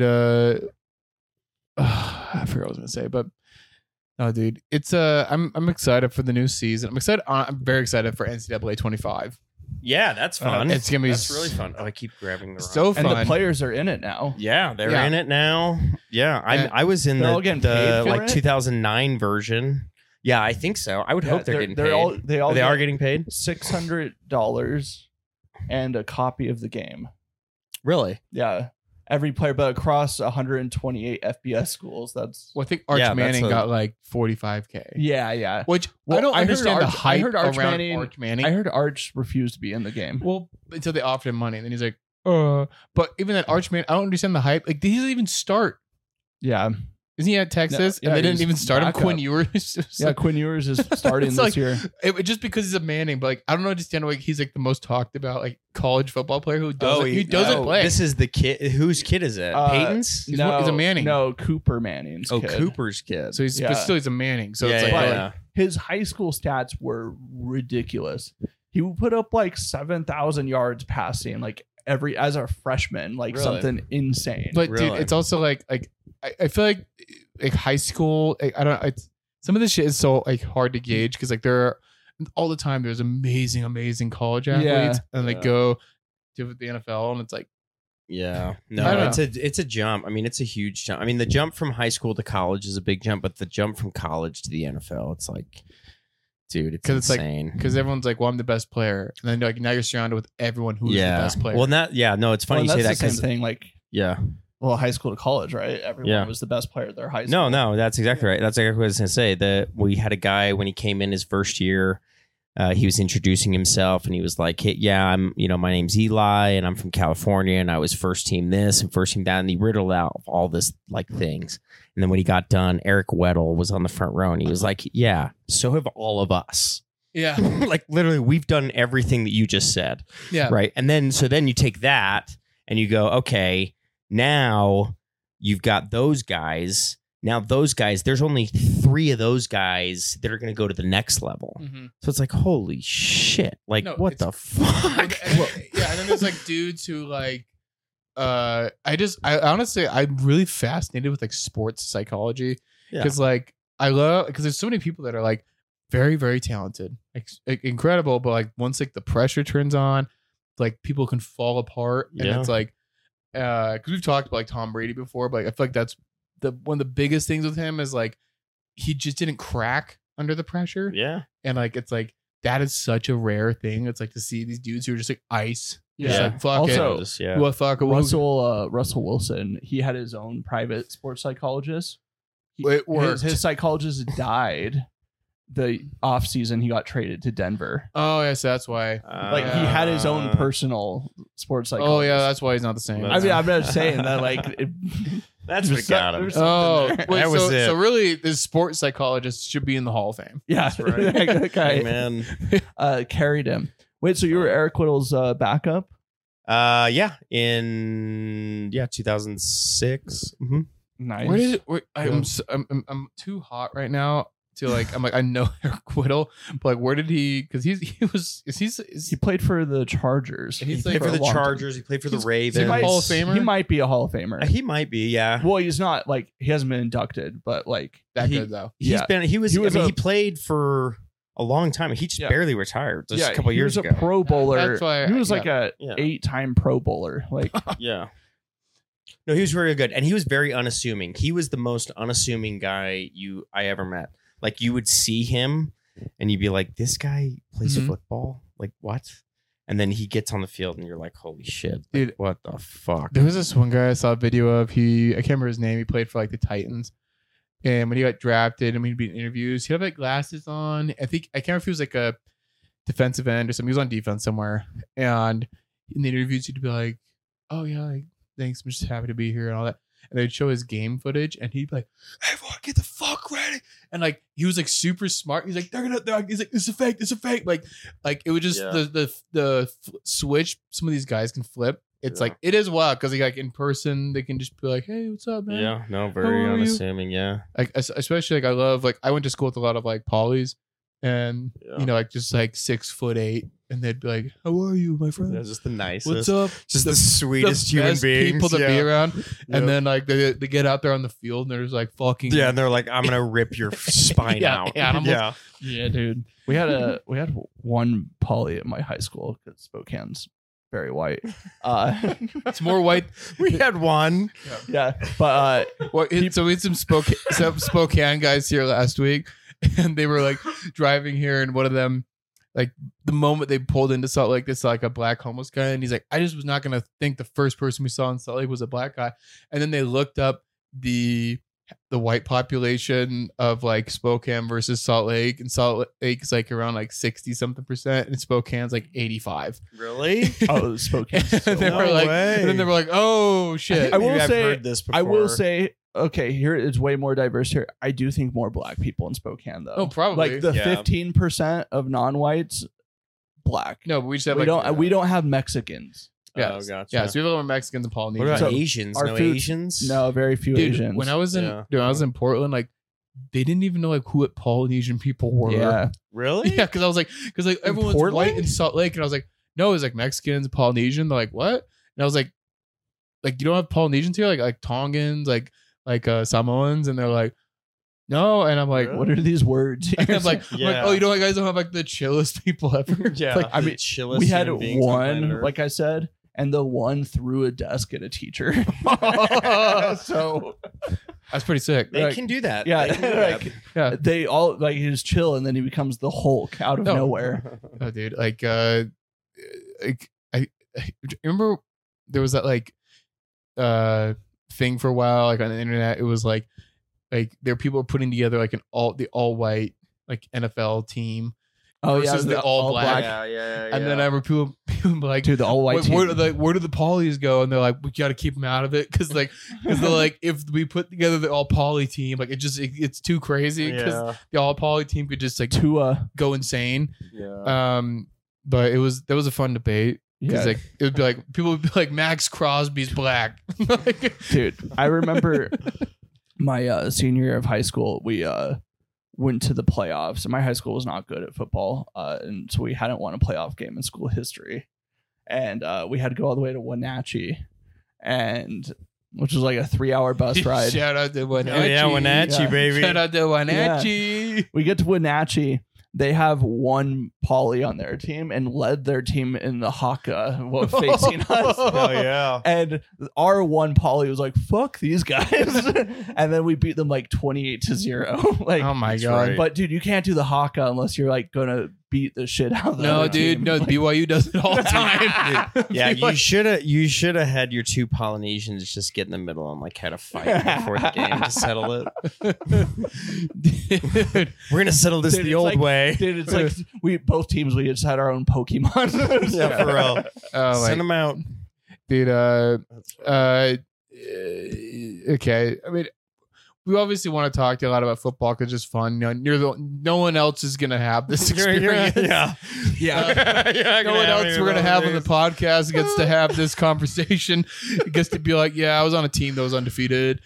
I forgot what I was gonna say, but no, dude, it's I'm excited for the new season. I'm very excited for NCAA 25. Yeah, that's fun. It's gonna be that's really fun. Oh, I keep grabbing the wrong. So And fun. the players are in it now. Yeah, they're Yeah. in it now. Yeah, And I was in they're all getting paid for like it? 2009 version. Yeah, I think so. I would hope they're getting paid. They They are get getting paid. $600 and a copy of the game. Really? Yeah, every player, but across 128 FBS schools. That's Well, I think Arch Yeah, that's Manning a- got like 45K. yeah. Which Well, I don't I heard understand the Arch- I hype heard Arch around Manning- Arch Manning. I heard Arch refused to be in the game. Well, until they offered him money, and then he's like, But even that Arch Manning, I don't understand the hype. Like, did he even start? Yeah, Isn't he at Texas? Yeah, and they didn't he's even start him. backup. Quinn Ewers. yeah. Quinn Ewers is starting It's this like- year. Just because he's a Manning, but like I don't understand. Like he's like the most talked about like college football player who doesn't play. This is the kid. Whose kid is it? Peyton's? He's a Manning. No, Cooper Manning's Oh, kid. Cooper's kid. So he's Yeah. but still he's a Manning. So yeah, it's like, yeah, His high school stats were ridiculous. He would put up like 7,000 yards passing, like as a freshman, like Really? something insane. but Really? dude, it's also like I feel like high school. I don't. It's some of this shit is so like hard to gauge because like there are all the time there's amazing college athletes Yeah. and they Yeah. go to the NFL and it's like Yeah. I No, don't it's a jump. I mean, it's a huge jump. I mean, the jump from high school to college is a big jump, but the jump from college to the NFL, it's like, dude, it's 'Cause it's like- insane. because everyone's like, well, I'm the best player, and then like now you're surrounded with everyone who's the best player. Well, no, it's funny Well, you say that that's the same because thing. Like, yeah. well, high school to college, right? Everyone Yeah. was the best player at their high school. No, that's exactly right. That's exactly what I was going to say. That we had a guy when he came in his first year, he was introducing himself and he was like, hey, yeah, my name's Eli and I'm from California and I was first team this and first team that. And he riddled out all this like things. And then when he got done, Eric Weddle was on the front row and he was like, yeah, so have all of us. yeah, Like literally we've done everything that you just said. yeah, Right. And then you take that and you go, okay, now you've got those guys. Now those guys, there's only 3 of those guys that are going to go to the next level. Mhm. So it's like, holy shit! Like, No, what the fuck? Yeah, and then there's like dudes who like I honestly I'm really fascinated with like sports psychology because like I love because there's so many people that are like very very talented, like incredible, but like once like the pressure turns on, like people can fall apart, and Yeah. it's like because we've talked about like Tom Brady before, but like, I feel like that's one of the biggest things with him is like he just didn't crack under the pressure, Yeah. and like it's like that is such a rare thing. It's like to see these dudes who are just like ice. Just Yeah. like, fuck Also, it. Just, yeah. What fuck it. Russell Wilson, he had his own private sports psychologist. It worked. His psychologist died the off season. He got traded to Denver. Oh yes, that's why. Like he had his own personal sports psychologist. Oh yeah, that's why he's not the same. I mean, I'm not saying that like That's what there's got him. there's Oh, something there. wait, That was it. so really, this sports psychologist should be in the Hall of Fame. Yeah, That's right. that guy Hey, man. carried him. Wait, so you were Eric Whittle's backup? Yeah. In 2006. Mm-hmm. Nice. Where did it? I'm too hot right now to like. I'm like I know Eric Whittle, but like where did he? Because He played for the Chargers. And he's He like played for a the long time. Chargers. He played for the He's- Ravens. he might- Hall of Famer? He might be a Hall of Famer. He might be. Yeah. Well, he's not like he hasn't been inducted, but like that he- good though. Yeah. He was He he played for a long time. He just Yeah. barely retired just a couple he years was ago. a Pro Bowler. That's why- he was like a Yeah. 8-time Pro Bowler. Like Yeah. No, he was very good, and he was very unassuming. He was the most unassuming guy I ever met. Like you would see him, and you'd be like, "This guy plays Mhm. football? Like what?" And then he gets on the field, and you're like, "Holy shit, Dude. Like, what the fuck?" There was this one guy I saw a video of. I can't remember his name. He played for like the Titans. And when he got drafted, I mean, he'd be in interviews. He'd have like glasses on. I can't remember if he was like a defensive end or something. He was on defense somewhere. And in the interviews, he'd be like, "Oh yeah, like, thanks. I'm just happy to be here and all that." And they'd show his game footage, and he'd be like, "Everyone, get the fuck ready!" And like he was like super smart. He's like, he's like, "It's a fake. It's a fake." Like it was just Yeah. the switch. Some of these guys can flip. It's Yeah. like it is wild because like in person they can just be like, "Hey, what's up, man?" Yeah, no, How very are you? unassuming. Yeah, Like especially like I love like I went to school with a lot of like polys, and Yeah. you know like just like 6'8", and they'd be like, "How are you, my friend? that's just the nicest. What's up?" Just the sweetest human best beings. people to be around. Yep. And then like they get out there on the field and they're just like fucking Yeah, and they're like, "I'm gonna rip your spine Yeah, out." animals. Yeah, yeah, dude. We had one poly at my high school because Spokane's very white. It's more white. we had one. yeah, but Well, so we had some Spokane guys here last week, and they were like driving here, and one of them, like the moment they pulled into Salt Lake, this like a black homeless guy, and he's like, "I just was not gonna think the first person we saw in Salt Lake was a black guy," and then they looked up the white population of like Spokane versus Salt Lake, and Salt Lake is like around like 60-something%, and Spokane's like 85. Really? oh, Spokane. And they No were like, way. and then they were like, "Oh shit!" I will Maybe I've say- heard this before. I will say, okay, here it's way more diverse here. I do think more black people in Spokane though. Oh, probably. Like the Yeah. 15% of non-whites, black. No, but we just have we like don't have Mexicans. Yeah, Oh, gotcha. yeah. So we have a lot of Mexicans and What Polynesians. about So Asians? our No food- Asians? No, very few Dude, Asians. when I was in Yeah. when I was in Portland, like they didn't even know like who Polynesian people were. yeah, Really? yeah. Because I was like, everyone's Portland? white in Salt Lake, and I was like, no, it's like Mexicans, Polynesian. They're like, what? And I was like you don't have Polynesians here, like Tongans, like Samoans, and they're like, no. And I'm like, Really? what are these words? I'm like, Yeah. oh, you guys don't have like the chillest people ever. Yeah. Like, I mean, chillest we had human beings on planet one, Earth. like I said, and the one threw a desk at a teacher. So that's pretty sick. they like, can do that. yeah, They can do that. like, Yeah. they all like he's chill, and then he becomes the Hulk out of No. nowhere. Oh, dude, I remember there was that like thing for a while, like on the internet. It was like there were people putting together like the all white like NFL team. Oh Versus the all black. yeah. And then I remember people be like, Dude, the all white team. where do the polys go? And they're like, we got to keep them out of it because they're like, if we put together the all poly team, like it's too crazy because the all poly team could just like Tua. go insane. yeah. But that was a fun debate because Yeah. like it would be like people would be like Max Crosby's black. Like, Dude, I remember my senior year of high school, we went to the playoffs, and my high school was not good at football, and so we hadn't won a playoff game in school history, and we had to go all the way to Wenatchee, and which was like a 3-hour bus ride. Shout out to Wenatchee. Oh yeah, Wenatchee, Yeah. baby. Shout out to Wenatchee. We get to Wenatchee. They have one Poly on their team and led their team in the haka facing us. Oh yeah. And our one Poly was like, "Fuck these guys," and then we beat them like 28-0. Like, Oh my That's god. right. but dude, you can't do the haka unless you're like gonna beat the shit out of the No, other dude. team. No, Like, BYU does it all the time. Yeah, you BYU should have had your two Polynesians just get in the middle and like had a fight before the game to settle it. Dude, We're gonna settle this Dude, the it's old like- way. Dude, it's like we both teams. We just had our own Pokemon. Yeah, for real. oh my Send them out. dude okay, I mean, we obviously want to talk to you a lot about football because it's fun. No one else is gonna have this experience. Yeah. No one else we're gonna have on the podcast gets to have this conversation. It gets to be like, yeah, I was on a team that was undefeated,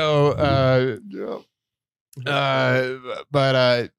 but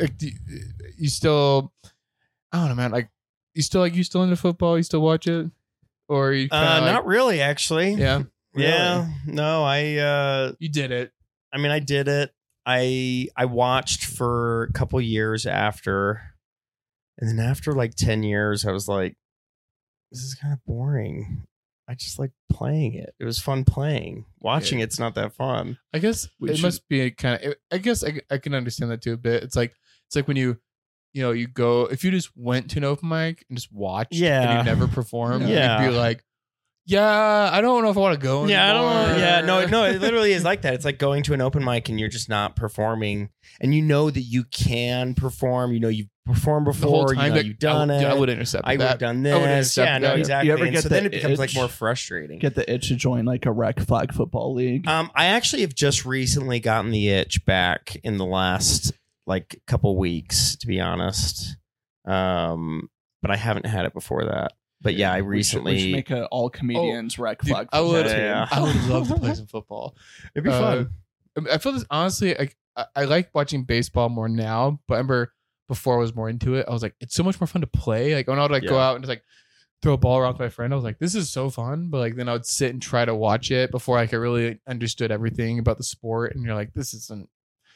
you still, I don't know, man. Like, you still into football? You still watch it, or you kinda Not really, actually. yeah, Yeah. No, you did it. I mean, I did it. I watched for a couple years after, and then after like 10 years, I was like, this is kind of boring. I just like playing it. It was fun playing. Watching it's not that fun. I guess it must be a kind of. I guess I can understand that too a bit. It's like when you go, if you just went to an open mic and just watched, and Yeah. you never performed, Yeah. you'd be like, yeah, I don't know if I want to go. Yeah, I don't anymore. know. Yeah, no, it literally is like that. It's like going to an open mic and you're just not performing, and you know that you can perform. You know you've performed The whole before. time You know that you've done it. I would intercept I would that. have done I would this. intercept Yeah, no, that. exactly. You ever And get so the then it becomes like itch? more frustrating. Get the itch to join like a rec flag football league. I actually have just recently gotten the itch back in the last like couple weeks, to be honest. But I haven't had it before that. But yeah, I We should recently. make a all comedians rec Dude, flag. I would. football team. Yeah. I would love to play some football. It'd be fun. I feel this honestly. I like watching baseball more now, but I remember before I was more into it. I was like, it's so much more fun to play. Like when I would like go Yeah. out and just like throw a ball around with my friend, I was like, this is so fun. But like then I would sit and try to watch it before I could really understood everything about the sport. And you're like, this isn't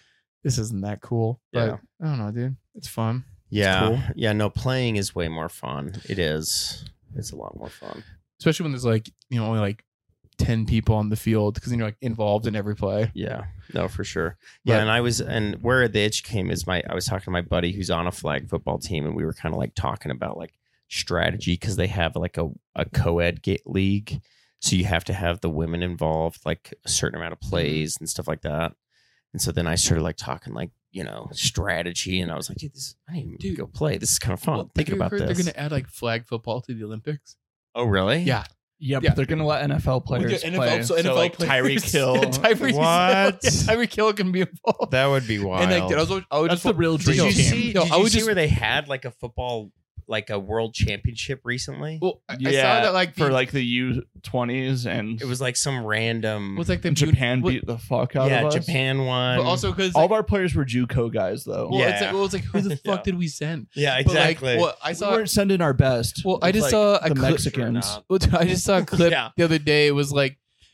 that cool. Yeah. But I don't know, dude. It's fun. Yeah. cool. Yeah. No, playing is way more fun. It is. It's a lot more fun. Especially when there's like only like 10 people on the field because then you're like involved in every play. Yeah, no, for sure. Yeah, But- and where the itch came is I was talking to my buddy who's on a flag football team, and we were kind of like talking about like strategy because they have like a co-ed league, so you have to have the women involved, like a certain amount of plays and stuff like that. And so then I started like talking like strategy, and I was like, dude, I need to go play. This is kind of fun. Well, Thinking have you about heard this. They're gonna add like flag football to the Olympics. Oh, really? Yeah. Yeah, Yeah. but they're gonna let NFL players play. so like players- Tyreek Hill. Tyreek What? Tyreek Hill can be involved. That would be wild. And like, dude, I would That's just the real Did dream you team. see? No, Did I you would see just- where they had like a football, like a world championship recently? Well, I saw Yeah, that like for like the U20s, and It was like some random. was like the Japan well, beat the fuck out yeah, of us. Japan won. but also because All of our players were JUCO guys, though. well, Yeah. it's like who the fuck Yeah. did we send? yeah, But exactly. like, well, I We saw. weren't sending our best. Well, I It's just like saw a the clip- Mexicans. Well, I just saw a clip Yeah. the other day. It was like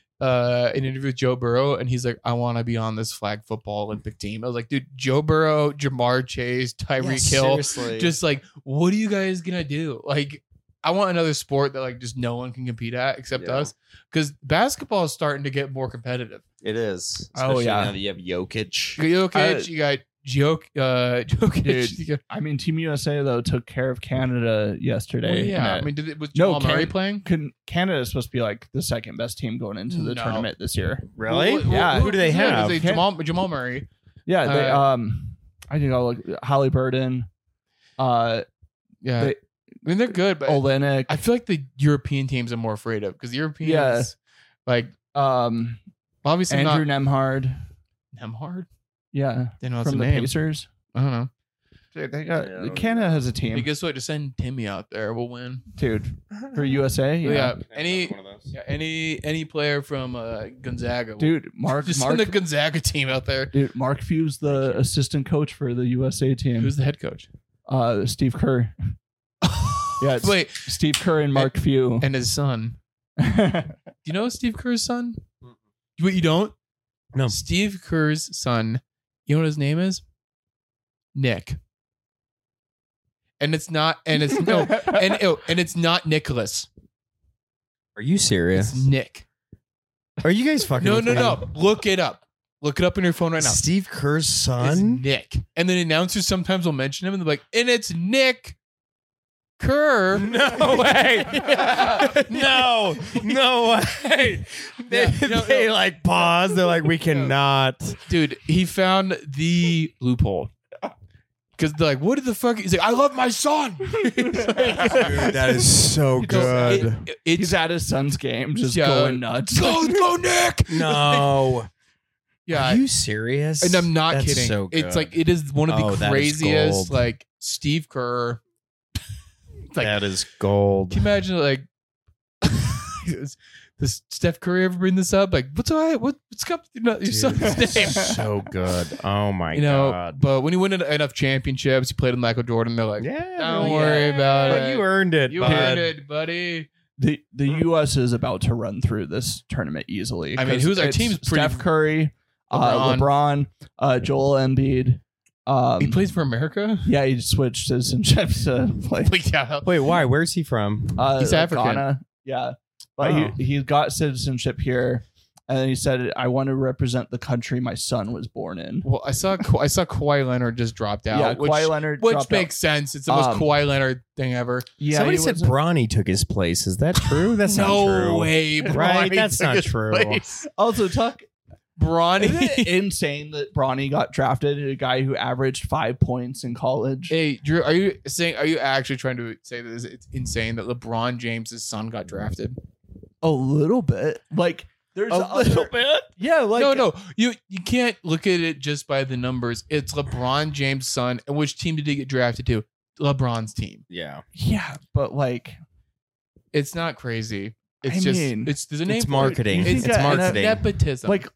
an interview with Joe Burrow, and he's like, "I want to be on this flag football Olympic team." I was like, "Dude, Joe Burrow, Jamar Chase, Tyreek Hill, Seriously. just like, what are you guys gonna do?" Like, I want another sport that like just no one can compete at except Yeah. us, because basketball is starting to get more competitive. it is. Oh, Especially yeah. now that you have Jokic. You got Jokic, you got Jokic. Dude, you got- I mean, Team USA though took care of Canada yesterday. well, yeah, And I mean, was No, Jamal Murray Can- playing? Canada is supposed to be like the second best team going into the No. tournament this year. Really? Well, Yeah. Who do they have? It's like Jamal Murray. Yeah, they Uh, I think I'll look Halliburton, Yeah, They- I mean they're good, but Olenek, I feel like the European teams I'm more afraid of because the Europeans, Yeah. like obviously Andrew not Nemhard. Nemhard. Yeah, They know that's from a the name. Pacers. I don't know. Dude, they got Yeah, I don't Canada has a Hey, team, guess what? Just send Timmy out there. We'll win. dude, for USA. Yeah. Yeah, Any Yeah, any player from Gonzaga, Dude, Mark just send the Gonzaga team out there. Dude, Mark Few's the assistant coach for the USA team. Who's the head coach? Steve Kerr. Yeah, it's Wait, Steve Kerr and Mark Few. and his son. Do you know Steve Kerr's son? What, you don't? No. Steve Kerr's son. You know what his name is? Nick. And it's not. And it's no. And it's not Nicholas. Are you serious? It's Nick. Are you guys fucking? No, with no, me? no. Look it up. Look it up on your phone right now. Steve Kerr's It's son. Nick. And the announcers sometimes will mention him and they're like, and it's Nick Kerr. No way. no way. They, Yeah, no, they no. like pause. They're like, we cannot. Dude, he found the loophole. Because they're like, what the fuck? He's like, I love my son. Dude, that is so good. It's He's at his son's game, just Yeah. going nuts. go Nick. No. Yeah. Are you serious? And I'm not That's kidding. So good. It's like it is one of Oh, the that is craziest, gold. like Steve Kerr. Like, that is gold. can you imagine like does Steph Curry ever bring this up? Like, what's up with your Dude, son's that's name? so good. Oh my You know, god. but when you win enough championships, you played with Michael Jordan, they're like, Yeah. don't worry about But it. you earned it. You bud. earned it, buddy. The U.S. is about to run through this tournament easily. I mean, 'cause who's our it's team's pretty- Steph Curry, LeBron. LeBron, Joel Embiid. He plays for America? Yeah, he switched citizenship to play. Like, yeah. Wait, why? Where's he from? He's African. Ghana. Yeah, but Oh. he got citizenship here, and then he said, "I want to represent the country my son was born in." Well, I saw Kawhi Leonard just dropped out. Yeah, which, Kawhi Leonard which dropped makes sense. It's the most Um, Kawhi Leonard thing ever. Yeah, Somebody he said wasn't- Bronny took his place. Is that true? That's no not true. way, Right? Bronny That's took not his true. place. Also, Tuck. Bronny. Isn't it insane that Bronny got drafted? A guy who averaged 5 points in college. Hey, Drew, are you actually trying to say that it's insane that LeBron James's son got drafted? A little bit, like there's A little bit. Yeah, like no, you can't look at it just by the numbers. It's LeBron James' son, and which team did he get drafted to? LeBron's team. Yeah. Yeah, but like It's not crazy. It's I just mean, there's a name It's for it. marketing. You It's think that- and marketing. nepotism. like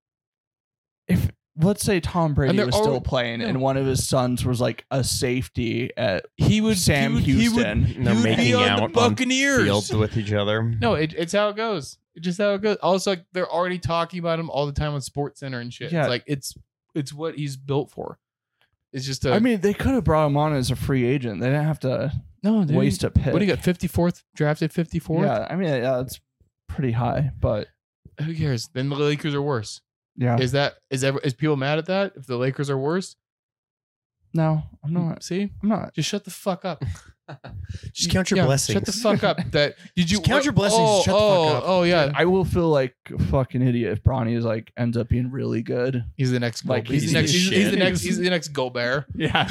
if let's say Tom Brady And they're was still already- playing, no. and one of his sons was like a safety at he would Sam he would, Houston. He They're would be making on out the on Buccaneers. Fields with each other. No, it's how it goes. It's just how it goes. Also, like they're already talking about him all the time on Sports Center and shit. Yeah. It's like it's what he's built for. It's just a I mean, they could have brought him on as a free agent. They didn't have to no dude. waste a pick. What do you got? 54th drafted 54th. Yeah, I mean, yeah, it's pretty high, but Who cares? Then the Lakers are worse. yeah, Is people mad at that? If the Lakers are worse, no, I'm not. see, I'm not. just shut the fuck up. Just count your Yeah, blessings. Shut the fuck up. That did you Just count your blessings and shut the fuck up. Oh yeah, I will feel like a fucking idiot if Bronny is like ends up being really good. he's the next. Like, He's he's the next. the He's shit. the next. He's the next Gobert. Yeah.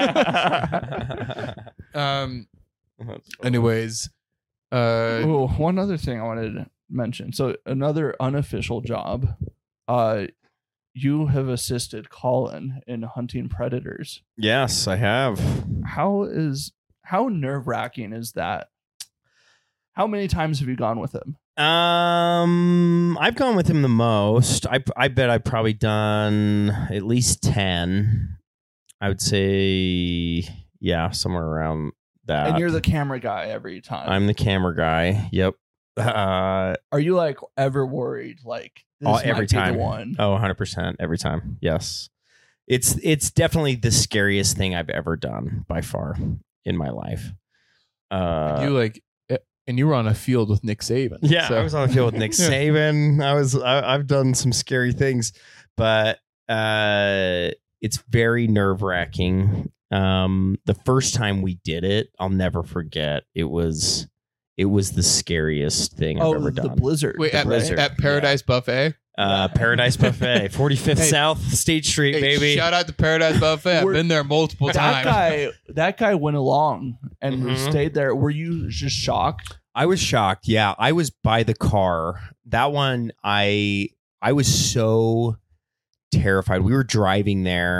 Anyways, Oh, one other thing I wanted to mention. So another unofficial job. You have assisted Colin in hunting predators. Yes, I have. How nerve-wracking is that? How many times have you gone with him? I've gone with him the most. I bet I've probably done at least 10. I would say, yeah, somewhere around that. And you're the camera guy every time. I'm the camera guy. Yep. Are you like ever worried like this Every might be time. the one? Oh, 100% every time. Yes. It's definitely the scariest thing I've ever done by far in my life. And you were on a field with Nick Saban. Yeah, So- I was on the field with Nick Yeah. Saban. I've done some scary things, but it's very nerve-wracking. The first time we did it, I'll never forget. It was the scariest thing I've ever the done. blizzard. Wait, The at, blizzard. at Paradise Buffet. Paradise Buffet, 45th Hey. South State Street, Hey, baby. shout out to Paradise Buffet. I've We're- been there multiple That times. guy went along and Mhm. stayed there. Were you just shocked? I was shocked. Yeah, I was by the car. That one, I was so terrified. We were driving there,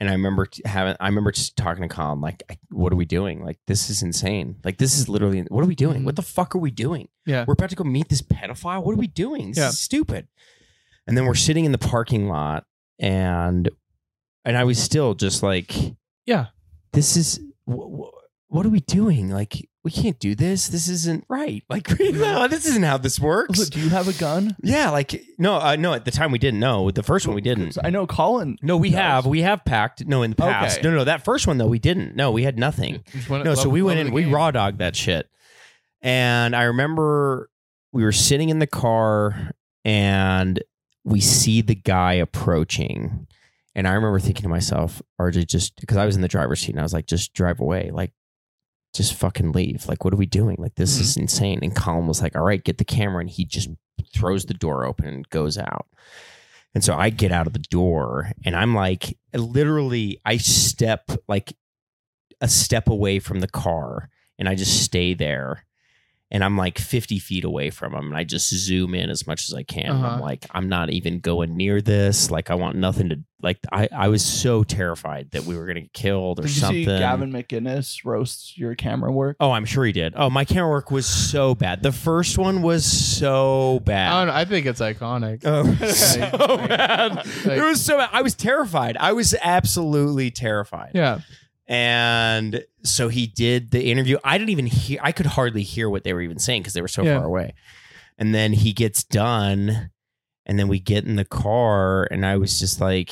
And I remember just talking to Colin, like, what are we doing? Like, this is insane. Like, this is literally, what are we doing? Mhm. What the fuck are we doing? Yeah. We're about to go meet this pedophile. What are we doing? This Yeah. is stupid. And then we're sitting in the parking lot, and I was still just like, Yeah. this is, what are we doing? Like, we can't do this. This isn't right. Like, no, this isn't how this works. Do you have a gun? Yeah, like, no, at the time we didn't know. The first one we didn't. I know Colin. No, we does. have packed. No, in the past. Okay. No, that first one though, we didn't. No, we had nothing. No, so we went in, we raw dogged that shit. And I remember we were sitting in the car and we see the guy approaching. And I remember thinking to myself, RJ, just because I was in the driver's seat and I was like, just drive away. Like, just fucking leave. Like, what are we doing? Like, this is insane. And Colin was like, all right, get the camera. And he just throws the door open and goes out. And so I get out of the door and I'm like, literally, I step like a step away from the car and I just stay there. And I'm like 50 feet away from him. And I just zoom in as much as I can. And I'm like, I'm not even going near this. Like, I want nothing to, like, I was so terrified that we were going to get killed or Did you something. see Gavin McInnes roast your camera work? Oh, I'm sure he did. Oh, my camera work was so bad. The first one was so bad. I don't know. I think it's iconic. Oh, so Like- bad. like- It was so bad. I was terrified. I was absolutely terrified. Yeah. And so he did the interview. I didn't even hear, I could hardly hear what they were even saying because they were so Yeah. far away. And then he gets done, and then we get in the car, and I was just like,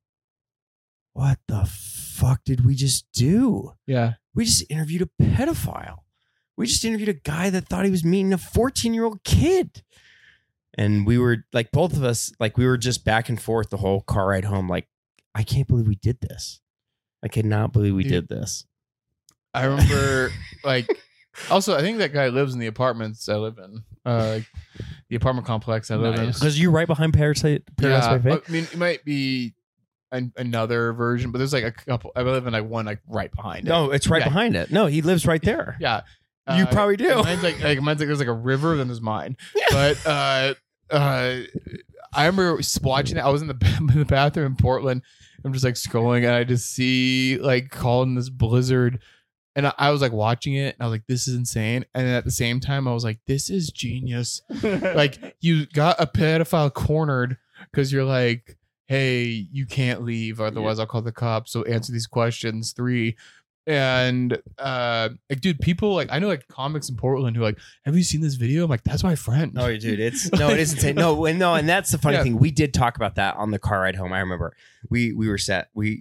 what the fuck did we just do? Yeah. We just interviewed a pedophile. We just interviewed a guy that thought he was meeting a 14-year-old kid. And we were like, both of us, like, we were just back and forth the whole car ride home. Like, I can't believe we did this. I cannot believe we Dude. did this. I remember, like, also, I think that guy lives in the apartments I live in, like the apartment complex I live in. Nice. Because you're right behind Paradise Yeah, Buffet? I mean, it might be another version, but there's like a couple. I live in like one like right behind it. No, it's right Yeah. behind it. No, he lives right there. Yeah, You probably do. Mine's like there's like a river, then there's mine. But I remember watching it. I was in the bathroom in Portland. I'm just like scrolling, and I just see like calling this blizzard, and I was like watching it, and I was like, "This is insane." And then at the same time, I was like, "This is genius." Like, you got a pedophile cornered because you're like, "Hey, you can't leave, otherwise I'll call the cops. So answer these questions." 3. And like, dude, people like, I know like comics in Portland who are like, have you seen this video? I'm like, that's my friend. No, dude, it is insane. No, and that's the funny Yeah. thing. We did talk about that on the car ride home. I remember we were set. Dude,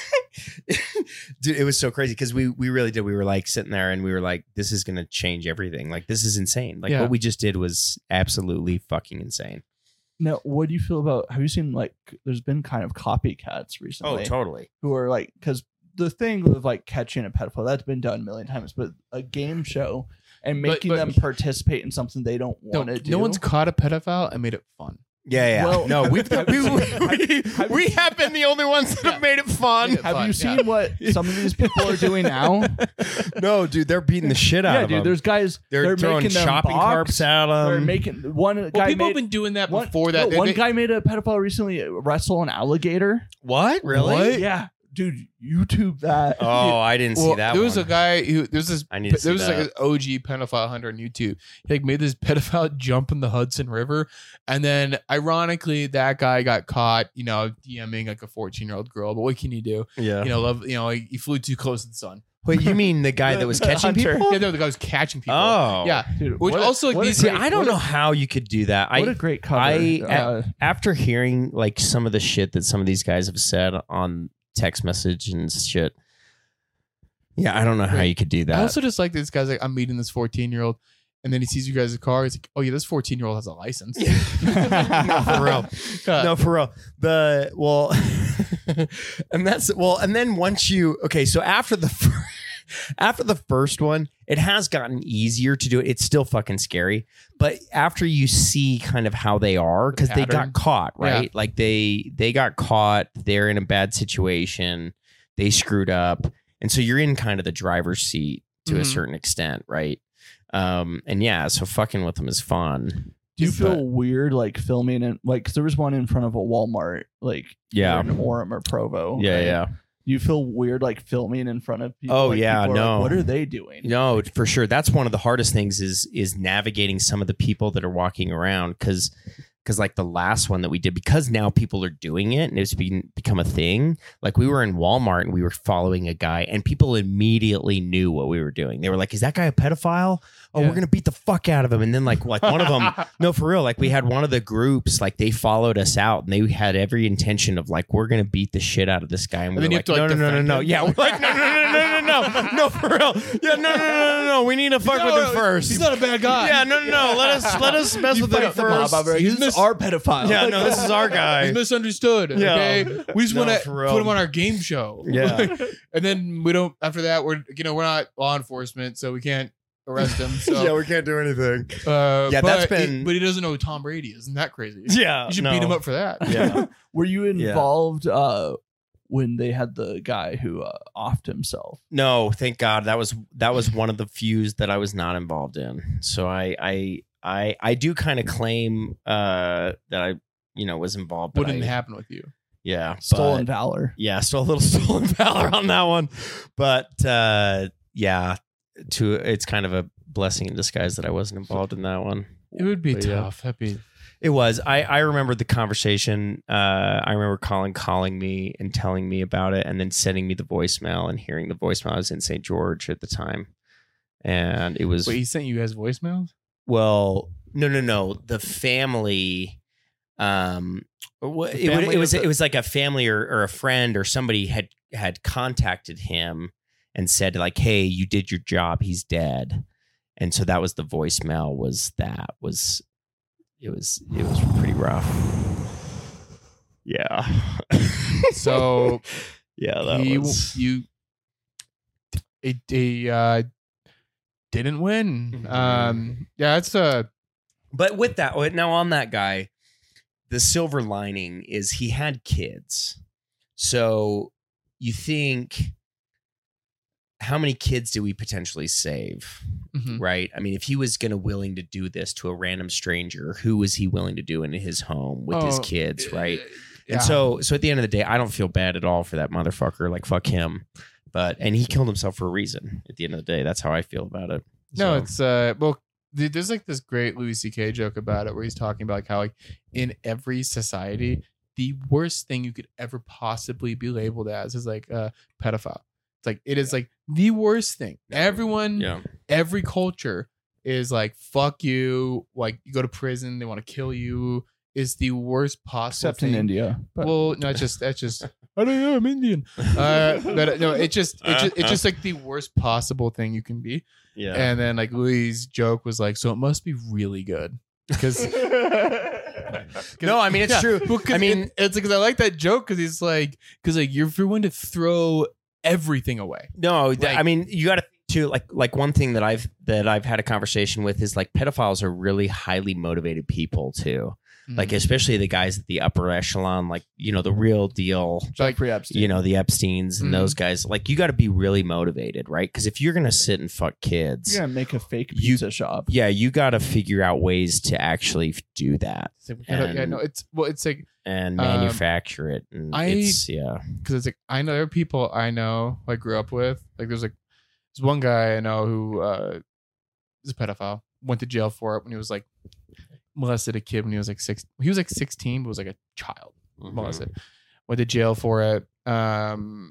it was so crazy because we really did. We were like sitting there and we were like, this is gonna change everything. Like, this is insane. Like, Yeah. what we just did was absolutely fucking insane. Now, what do you feel about? Have you seen like? There's been kind of copycats recently totally. who are like, because the thing of like catching a pedophile that's been done a million times, but a game show and making but- them participate in something they don't No, want to do. no one's caught a pedophile and made it fun. Yeah. Well, no, we have you we have been the only ones that have made it fun. Made it Have fun, you yeah. seen what some of these people are doing now? No, dude, they're beating the shit out Yeah, of dude. them. There's guys. They're throwing making them shopping box. carts at They're them. making one Well, guy people made have been doing that one, before that. no, They- one they- guy made a pedophile recently wrestle an alligator. What? Really? What? Yeah, dude. YouTube that. Oh, I didn't see Well, that there was one. a guy who there's this I need to see there was like that. an OG pedophile hunter on YouTube. He like made this pedophile jump in the Hudson River, and then ironically that guy got caught, you know, DMing like a 14-year-old girl. But what can you do? Yeah. You know, love. You know, he flew too close to the sun. Wait, you mean the guy that was The catching hunter. people? Yeah, no, the guy was catching people. Oh. yeah. Dude, Which what a- also, like, what a these- See, great- I don't what a- know how you could do that. What a great cover. After hearing like some of the shit that some of these guys have said on text message and shit. Yeah, I don't know how you could do I that. also just like this guy's like, I'm meeting this 14-year-old, and then he sees you guys in the car. He's like, oh yeah, this 14-year-old has a license. No, for real. Yeah. No, for real. And then once you so after the first one, it has gotten easier to do it. It's still fucking scary, but after you see kind of how they are, because they pattern. got caught, right? Yeah. Like they got caught. They're in a bad situation. They screwed up, and so you're in kind of the driver's seat to a Mhm. certain extent, right? And yeah, so fucking with them is fun. Do you But- feel weird like filming it? Like, 'cause there was one in front of a Walmart, like Yeah. in Orem or Provo. Yeah, right? yeah. You feel weird like filming in front of people? Oh, Like, yeah, people are no. like, what are they doing? No, for sure. That's one of the hardest things is navigating some of the people that are walking around because like the last one that we did, because now people are doing it and it's become a thing. Like we were in Walmart and we were following a guy and people immediately knew what we were doing. They were like, is that guy a pedophile? Oh, Yeah. we're going to beat the fuck out of him. And then like one of them, no, for real. Like we had one of the groups, like they followed us out and they had every intention of like, we're going to beat the shit out of this guy. And we then were you like, have to, like, no. defend him. Yeah. We're like, no, for real. Yeah, no. We need to fuck with him first. He's not a bad guy. Yeah, no. Let us mess with him Fight the mob first. over it. He's He's our pedophile. Yeah, no, this is our guy. He's misunderstood. Yeah. Okay, we just No, want to for real. put him on our game show. Yeah. and then we don't. After that, we're not law enforcement, so we can't arrest him. So we can't do anything. yeah, that's been- But he doesn't know who Tom Brady is. Isn't that crazy? Yeah, You should beat him up for that. Yeah. Were you involved when they had the guy who offed himself? No, thank God. That was one of the few that I was not involved in. So I do kind of claim that I was involved. But What didn't happen with you? Yeah, Stolen but- valor. Yeah, still a little stolen valor on that one, but yeah, it's kind of a blessing in disguise that I wasn't involved in that one. It would be But yeah. tough. That'd be. It was. I remember the conversation. I remember calling me and telling me about it, and then sending me the voicemail and hearing the voicemail. I was in St. George at the time, and it was Wait, he sent you guys voicemails? well. No. The family. It was like a family or a friend or somebody had contacted him and said like, "Hey, you did your job. He's dead." And so that was the voicemail. It was pretty rough. Yeah. So yeah, that was. It didn't win. Mhm. Yeah, it's But with that, now on that guy, the silver lining is he had kids. So you think, how many kids do we potentially save? mhm. Right? I mean, if he was willing to do this to a random stranger, who was he willing to do it in his home with his Oh, kids, right? Yeah. And so at the end of the day, I don't feel bad at all for that motherfucker. Like, fuck him. And he killed himself for a reason. At the end of the day, that's how I feel about it. No, So- it's well, there's like this great Louis C.K. joke about it where he's talking about like how like in every society, the worst thing you could ever possibly be labeled as is like a pedophile. It's like it is like the worst thing. Everyone, yeah. every culture is like fuck you. Like you go to prison, they want to kill you. Is the worst possible. Except in thing. India. But Well, no, that's just. I don't know. I'm Indian. But no, it's just like the worst possible thing you can be. Yeah. And then like Louis' joke was like, so it must be really good because No, I mean, it's true. I mean- it's because I like that joke because he's like, you're willing to throw everything away. No, Like- I mean, you got to too. Like one thing that I've had a conversation with is like pedophiles are really highly motivated people too. Like especially the guys at the upper echelon, like the real deal. Jeffrey Epstein. The Epsteins and Mhm. those guys. Like you got to be really motivated, right? Because if you're gonna sit and fuck kids, You're gonna make a fake You- pizza shop. yeah, you got to figure out ways to actually do that yeah, no, it's like and manufacture it. And it's because it's like I know there are people I know like grew up with. Like there's one guy I know who is a pedophile. Went to jail for it when he was like molested a kid when he was like 6. He was like 16, but was like a child molested. Went to jail for it. Was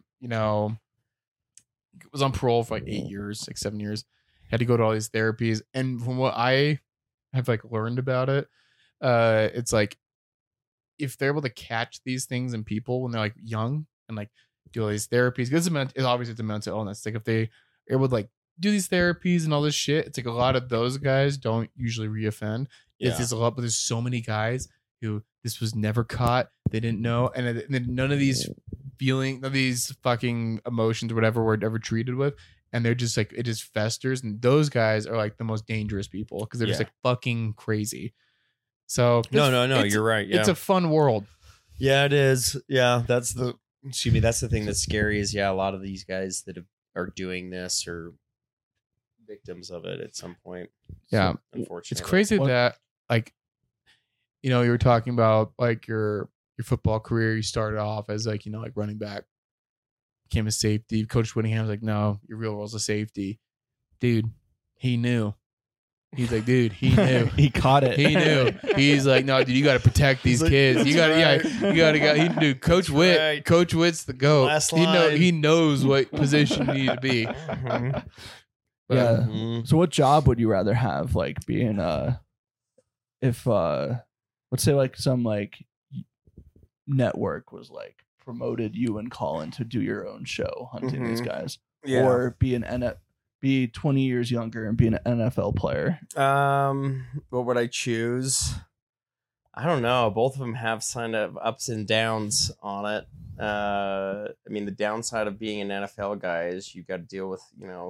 on parole for like 8 years, like 7 years. Had to go to all these therapies, and from what I have like learned about it, it's like if they're able to catch these things in people when they're like young and like do all these therapies, because it's obviously it's a mental illness. Like if they are able to like do these therapies and all this shit, it's like a lot of those guys don't usually reoffend. It's just a lot, but there's so many guys who this was never caught. They didn't know, and then none of these none of these fucking emotions or whatever were ever treated with, and they're just like it just festers. And those guys are like the most dangerous people because they're just like fucking crazy. So No, it's- you're right. Yeah. It's a fun world. Yeah, it is. Yeah, that's the thing that's scary is a lot of these guys that are doing this are victims of it at some point. Yeah. So, unfortunately. It's crazy What- that like you were talking about like your football career. You started off as like like running back, became a safety. Coach Whittingham's like, no, your real role's a safety. Dude, he knew. He's like, dude, he knew. He caught it. He knew. He's like, no, dude, you got to protect these like, kids. You got to, "That's you got to go. He knew. Coach Witt. right. Coach Witt's the goat. Last He line. knows what position you need to be. Mhm. But, Yeah. Mhm. So what job would you rather have? Like being if let's say like some like network was like promoted you and Colin to do your own show hunting these Mhm. guys, Yeah. or be 20 years younger and be an NFL player. What would I choose? I don't know. Both of them have kind of ups and downs on it. I mean, the downside of being an NFL guy is you got to deal with,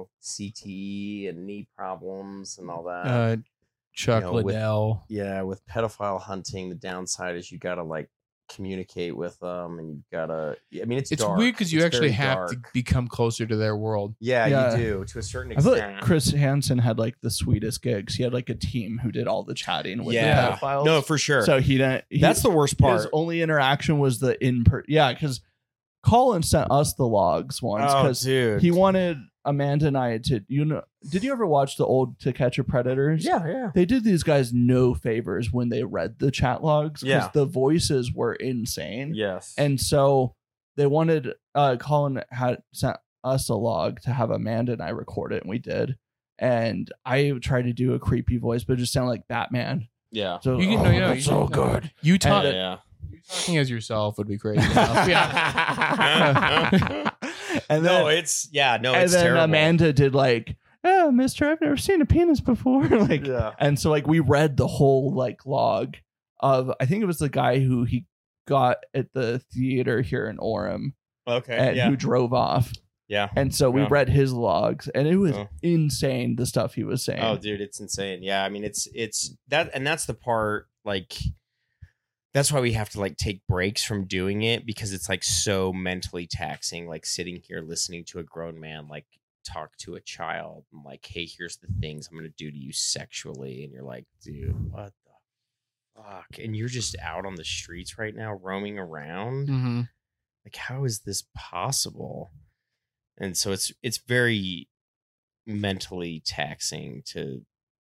CTE and knee problems and all that. Chuck You know, with- Liddell. Yeah, with pedophile hunting, the downside is you got to like communicate with them, and you got to. I mean, it's dark. weird because you It's actually very have to dark. become closer to their world. Yeah, Yeah. you do to a certain I feel extent. like Chris Hansen had like the sweetest gigs. He had like a team who did all the chatting with Yeah. the pedophiles. No, for sure. So he didn't. That's the worst part. His only interaction was the Yeah, because Colin sent us the logs once Oh, because dude. he wanted Amanda and I to. Did you ever watch the old To Catch a Predators? yeah. They did these guys no favors when they read the chat logs because Yeah. the voices were insane. Yes. And so they wanted Colin had sent us a log to have Amanda and I record it, and we did. And I tried to do a creepy voice, but it just sounded like Batman. yeah. So You can- no, that's so good. You talk, Yeah. talking as yourself would be crazy enough. Yeah. And No, then, it's and it's then terrible. Amanda did like, "Oh, Mister, I've never seen a penis before." Like, Yeah. and so like we read the whole like log of, I think it was the guy who he got at the theater here in Orem Okay. and who drove off. Yeah. And so we Yeah. read his logs, and it was Oh. insane the stuff he was saying. Oh, dude, it's insane. Yeah, I mean, it's that, and that's the part. Like, that's why we have to like take breaks from doing it, because it's like so mentally taxing. Like sitting here listening to a grown man like talk to a child and like, hey, here's the things I'm gonna do to you sexually, and you're like, dude, what the fuck? And you're just out on the streets right now, roaming around. Mm-hmm. Like, how is this possible? And so it's very mentally taxing to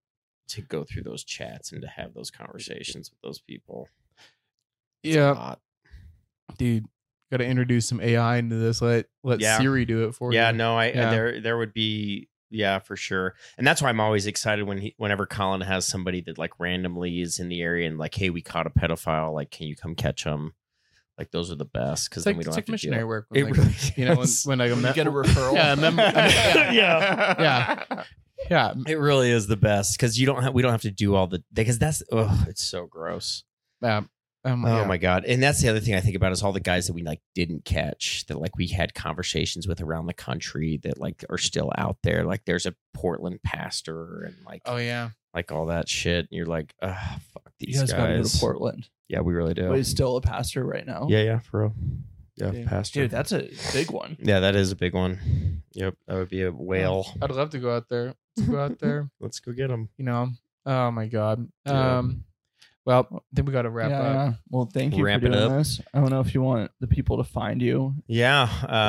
go through those chats and to have those conversations with those people. It's a Yeah, lot. dude, got to introduce some AI into this. Let Yeah. Siri do it for you. Yeah, no, Yeah. there would be, yeah, for sure. And that's why I'm always excited whenever Colin has somebody that like randomly is in the area and like, hey, we caught a pedophile, like, can you come catch him? Like, those are the best, because It's then like, we don't it's have like to missionary deal. work. It When, really like, you know, is. when like a You get a referral. Yeah, Yeah. yeah. It really is the best, because we don't have to do all the, because that's it's so gross. Yeah. Oh Yeah. my god! And that's the other thing I think about is all the guys that we like didn't catch, that like we had conversations with around the country that like are still out there. Like there's a Portland pastor and like Oh yeah. like all that shit. And you're like, fuck You these guys got to go guys. to Portland. Yeah, we really do. But he's still a pastor right now. Yeah, for real. Yeah, Dude, pastor. Dude, that's a big one. Yeah, that is a big one. Yep, that would be a whale. I'd love to go out there. Let's go out there. Let's go get him. You know. Oh my god. Yeah. Well, I think we got to wrap Yeah, up. yeah. Well, thank you Wrap for it doing up. this. I don't know if you want the people to find you. Yeah,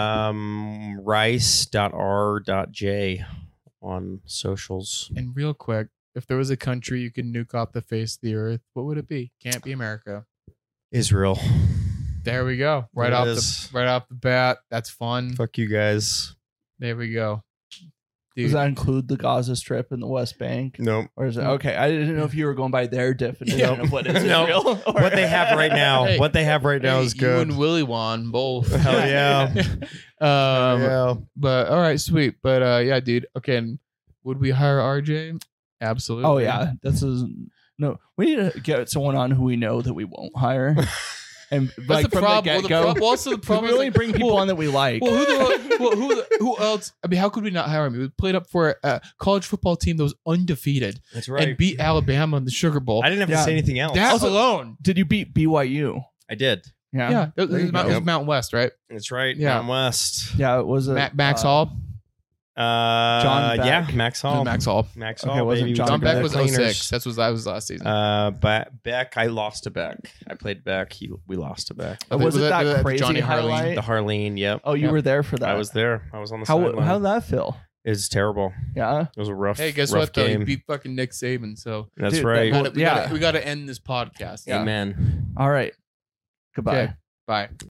rice.r.j on socials. And real quick, if there was a country you could nuke off the face of the earth, what would it be? Can't be America. Israel. There we go. Right There off it the is. right off the bat. That's fun. Fuck you guys. There we go. Does that include the Gaza Strip and the West Bank? Nope. Or is it okay? I didn't know if you were going by their definition Yeah. of what is No. Israel. or- What they have right now. Hey. What they have right now Hey, is You good. and Willie won both. Hell yeah. Yeah. But all right, sweet. But yeah, dude. Okay, and would we hire RJ? Absolutely. Oh yeah, this is no. We need to get someone on who we know that we won't hire. And That's like the from problem. the Well, get go, also the problem we is only like, bring people well, on that we like. Well, who else? I mean, how could we not hire him? We played up for a college football team that was undefeated That's and beat Alabama in the Sugar Bowl. I didn't have Yeah. to say anything else. That Also- alone. Did you beat BYU? I did. Yeah, it There you was go. Mountain West, right? That's right. Yeah. Mountain West. Yeah, it was a Max Hall. John Beck. Yeah, Max Hall. Max Hall. Max Okay, Hall. wasn't baby. John John Beck Beck was Cleaners. 06. That was last season. But Beck, I lost to Beck. I played Beck. We lost to Beck. Was it that crazy Johnny Harleen? highlight? The Harleen. Yep. Oh, you Yep. were there for that. I was there. I was on the How sideline. how'd that feel? It was terrible. Yeah. It was a rough. Hey, guess rough what? Though, Game. you beat fucking Nick Saban. So That's Dude, right. that- we got to end this podcast. Yeah. Amen. All right. Goodbye. Okay. Bye.